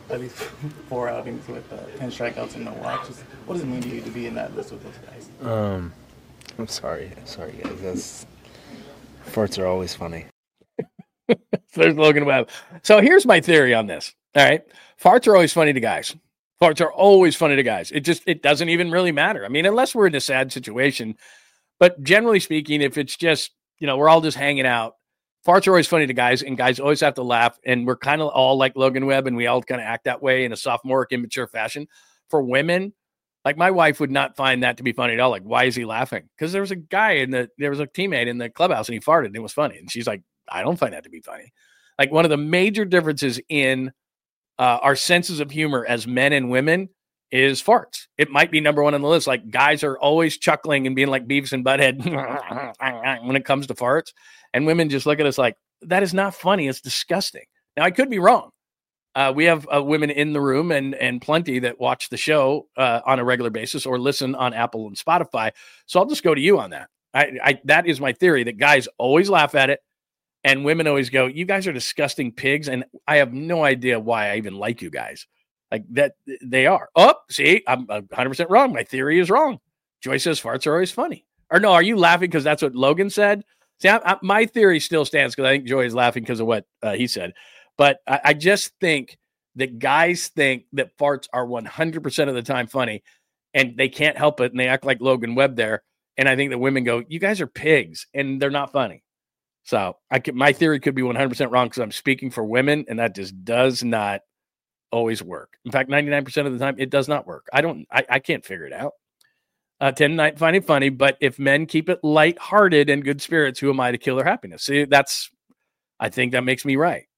Speaker 13: at least 4 outings with 10 strikeouts and no walks. What does it mean to you to be in that list with those guys?
Speaker 14: I'm sorry, guys. Farts are always funny.
Speaker 2: There's Logan Webb. So here's my theory on this. All right. Farts are always funny to guys. Farts are always funny to guys. It doesn't even really matter. I mean, unless we're in a sad situation. But generally speaking, if it's just, we're all just hanging out, farts are always funny to guys, and guys always have to laugh. And we're kind of all like Logan Webb, and we all kind of act that way in a sophomoric, immature fashion. For women, like my wife would not find that to be funny at all. Like, why is he laughing? Because there was a teammate in the clubhouse and he farted and it was funny. And she's like, I don't find that to be funny. Like, one of the major differences in our senses of humor as men and women is farts. It might be number one on the list. Like, guys are always chuckling and being like Beavis and Butthead when it comes to farts. And women just look at us like, that is not funny. It's disgusting. Now, I could be wrong. We have women in the room and plenty that watch the show on a regular basis or listen on Apple and Spotify. So I'll just go to you on that. That is my theory, that guys always laugh at it. And women always go, you guys are disgusting pigs. And I have no idea why I even like you guys. Like that, they are. Oh, see, I'm 100% wrong. My theory is wrong. Joy says farts are always funny. Or no, are you laughing because that's what Logan said? See, my theory still stands because I think Joy is laughing because of what he said. But I just think that guys think that farts are 100% of the time funny, and they can't help it, and they act like Logan Webb there. And I think that women go, you guys are pigs, and they're not funny. So my theory could be 100% wrong because I'm speaking for women, and that just does not always work. In fact, 99% of the time, it does not work. I can't figure it out. 10 night find it funny, but if men keep it lighthearted and good spirits, who am I to kill their happiness? See, I think that makes me right.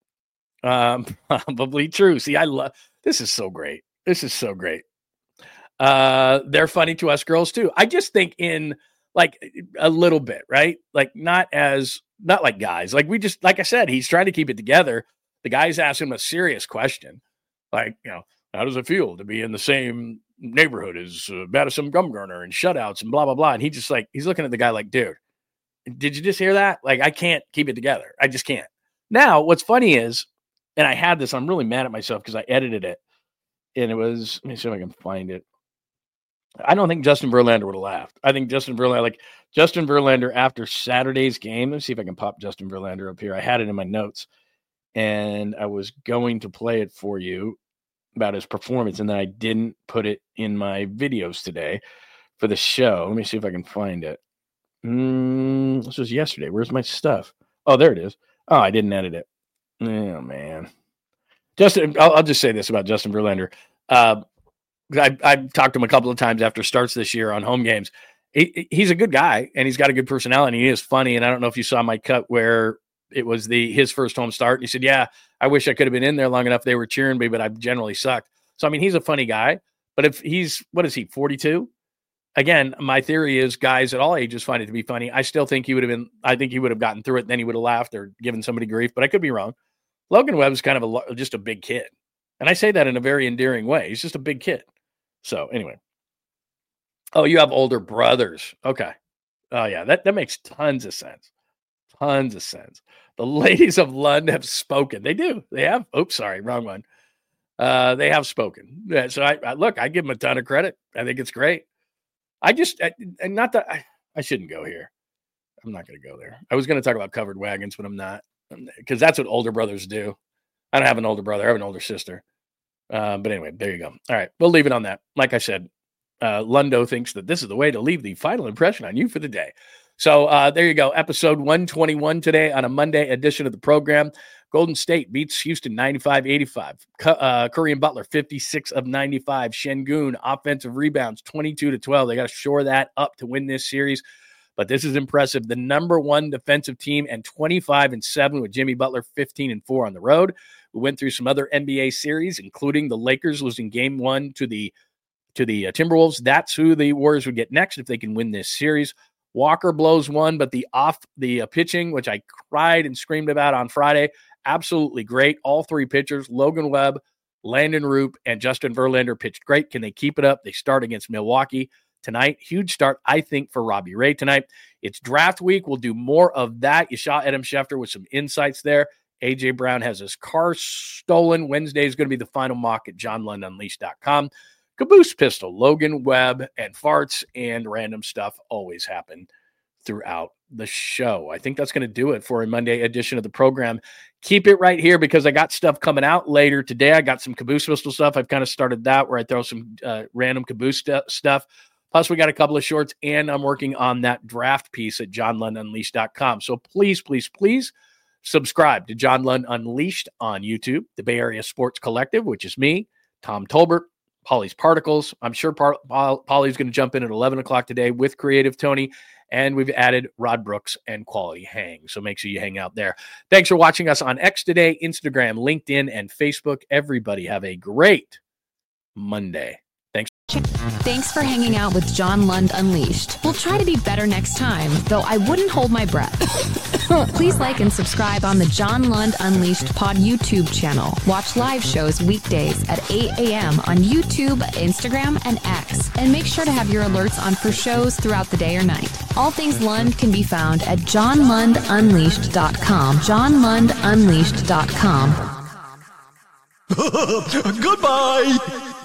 Speaker 2: Probably true. See, this is so great. This is so great. They're funny to us girls too. I just think in like a little bit, right? Like not like guys. Like like I said, he's trying to keep it together. The guys ask him a serious question. Like, how does it feel to be in the same neighborhood as Madison Bumgarner and shutouts and blah, blah, blah. And he's looking at the guy like, dude, did you just hear that? Like, I can't keep it together. I just can't. Now, what's funny is, and I had this, I'm really mad at myself because I edited it. And it was, let me see if I can find it. I don't think Justin Verlander would have laughed. I think Justin Verlander after Saturday's game, let's see if I can pop Justin Verlander up here. I had it in my notes and I was going to play it for you about his performance, and then I didn't put it in my videos today for the show. Let me see if I can find it. This was yesterday. Where's my stuff? Oh, there it is. Oh, I didn't edit it. Oh, man. I'll just say this about Justin Verlander. I've talked to him a couple of times after starts this year on home games. He's a good guy, and he's got a good personality. He is funny, and I don't know if you saw my cut where it was his first home start. And he said, yeah, I wish I could have been in there long enough. They were cheering me, but I generally sucked. So, I mean, he's a funny guy. But if what is he, 42? Again, my theory is guys at all ages find it to be funny. I still think he would have gotten through it, and then he would have laughed or given somebody grief, but I could be wrong. Logan Webb's kind of just a big kid. And I say that in a very endearing way. He's just a big kid. So, anyway. Oh, you have older brothers. Okay. Oh, yeah, that makes tons of sense. Tons of sense. The ladies of Lund have spoken. They do. They have. Oops, sorry, wrong one. They have spoken. Yeah, so I give them a ton of credit. I think it's great. I shouldn't go here. I'm not going to go there. I was going to talk about covered wagons, but I'm not, because that's what older brothers do. I don't have an older brother. I have an older sister. But anyway, there you go. All right, we'll leave it on that. Like I said, Lundo thinks that this is the way to leave the final impression on you for the day. So there you go. Episode 121 today on a Monday edition of the program. Golden State beats Houston 95-85. Curry and Butler 56 of 95. Şengün offensive rebounds 22-12. They got to shore that up to win this series. But this is impressive. The number one defensive team and 25-7 with Jimmy Butler 15-4 on the road. We went through some other NBA series, including the Lakers losing game 1 to the Timberwolves. That's who the Warriors would get next if they can win this series. Walker blows one, but the pitching, which I cried and screamed about on Friday, absolutely great. All three pitchers, Logan Webb, Landon Roop, and Justin Verlander pitched great. Can they keep it up? They start against Milwaukee tonight. Huge start, I think, for Robbie Ray tonight. It's draft week. We'll do more of that. You saw Adam Schefter with some insights there. A.J. Brown has his car stolen. Wednesday is going to be the final mock at johnlundunleashed.com. Caboose Pistol, Logan Webb, and farts and random stuff always happen throughout the show. I think that's going to do it for a Monday edition of the program. Keep it right here because I got stuff coming out later today. I got some Caboose Pistol stuff. I've kind of started that where I throw some random Caboose stuff. Plus, we got a couple of shorts, and I'm working on that draft piece at johnlundunleashed.com. So please, please, please subscribe to John Lund Unleashed on YouTube, the Bay Area Sports Collective, which is me, Tom Tolbert, Polly's Particles. I'm sure Polly's going to jump in at 11 o'clock today with Creative Tony. And we've added Rod Brooks and Quality Hang. So make sure you hang out there. Thanks for watching us on X today, Instagram, LinkedIn, and Facebook. Everybody have a great Monday.
Speaker 1: Thanks for hanging out with John Lund Unleashed. We'll try to be better next time, though I wouldn't hold my breath. Please like and subscribe on the John Lund Unleashed Pod YouTube channel. Watch live shows weekdays at 8 a.m. on YouTube, Instagram, and X. And make sure to have your alerts on for shows throughout the day or night. All things Lund can be found at johnlundunleashed.com. johnlundunleashed.com.
Speaker 15: Goodbye!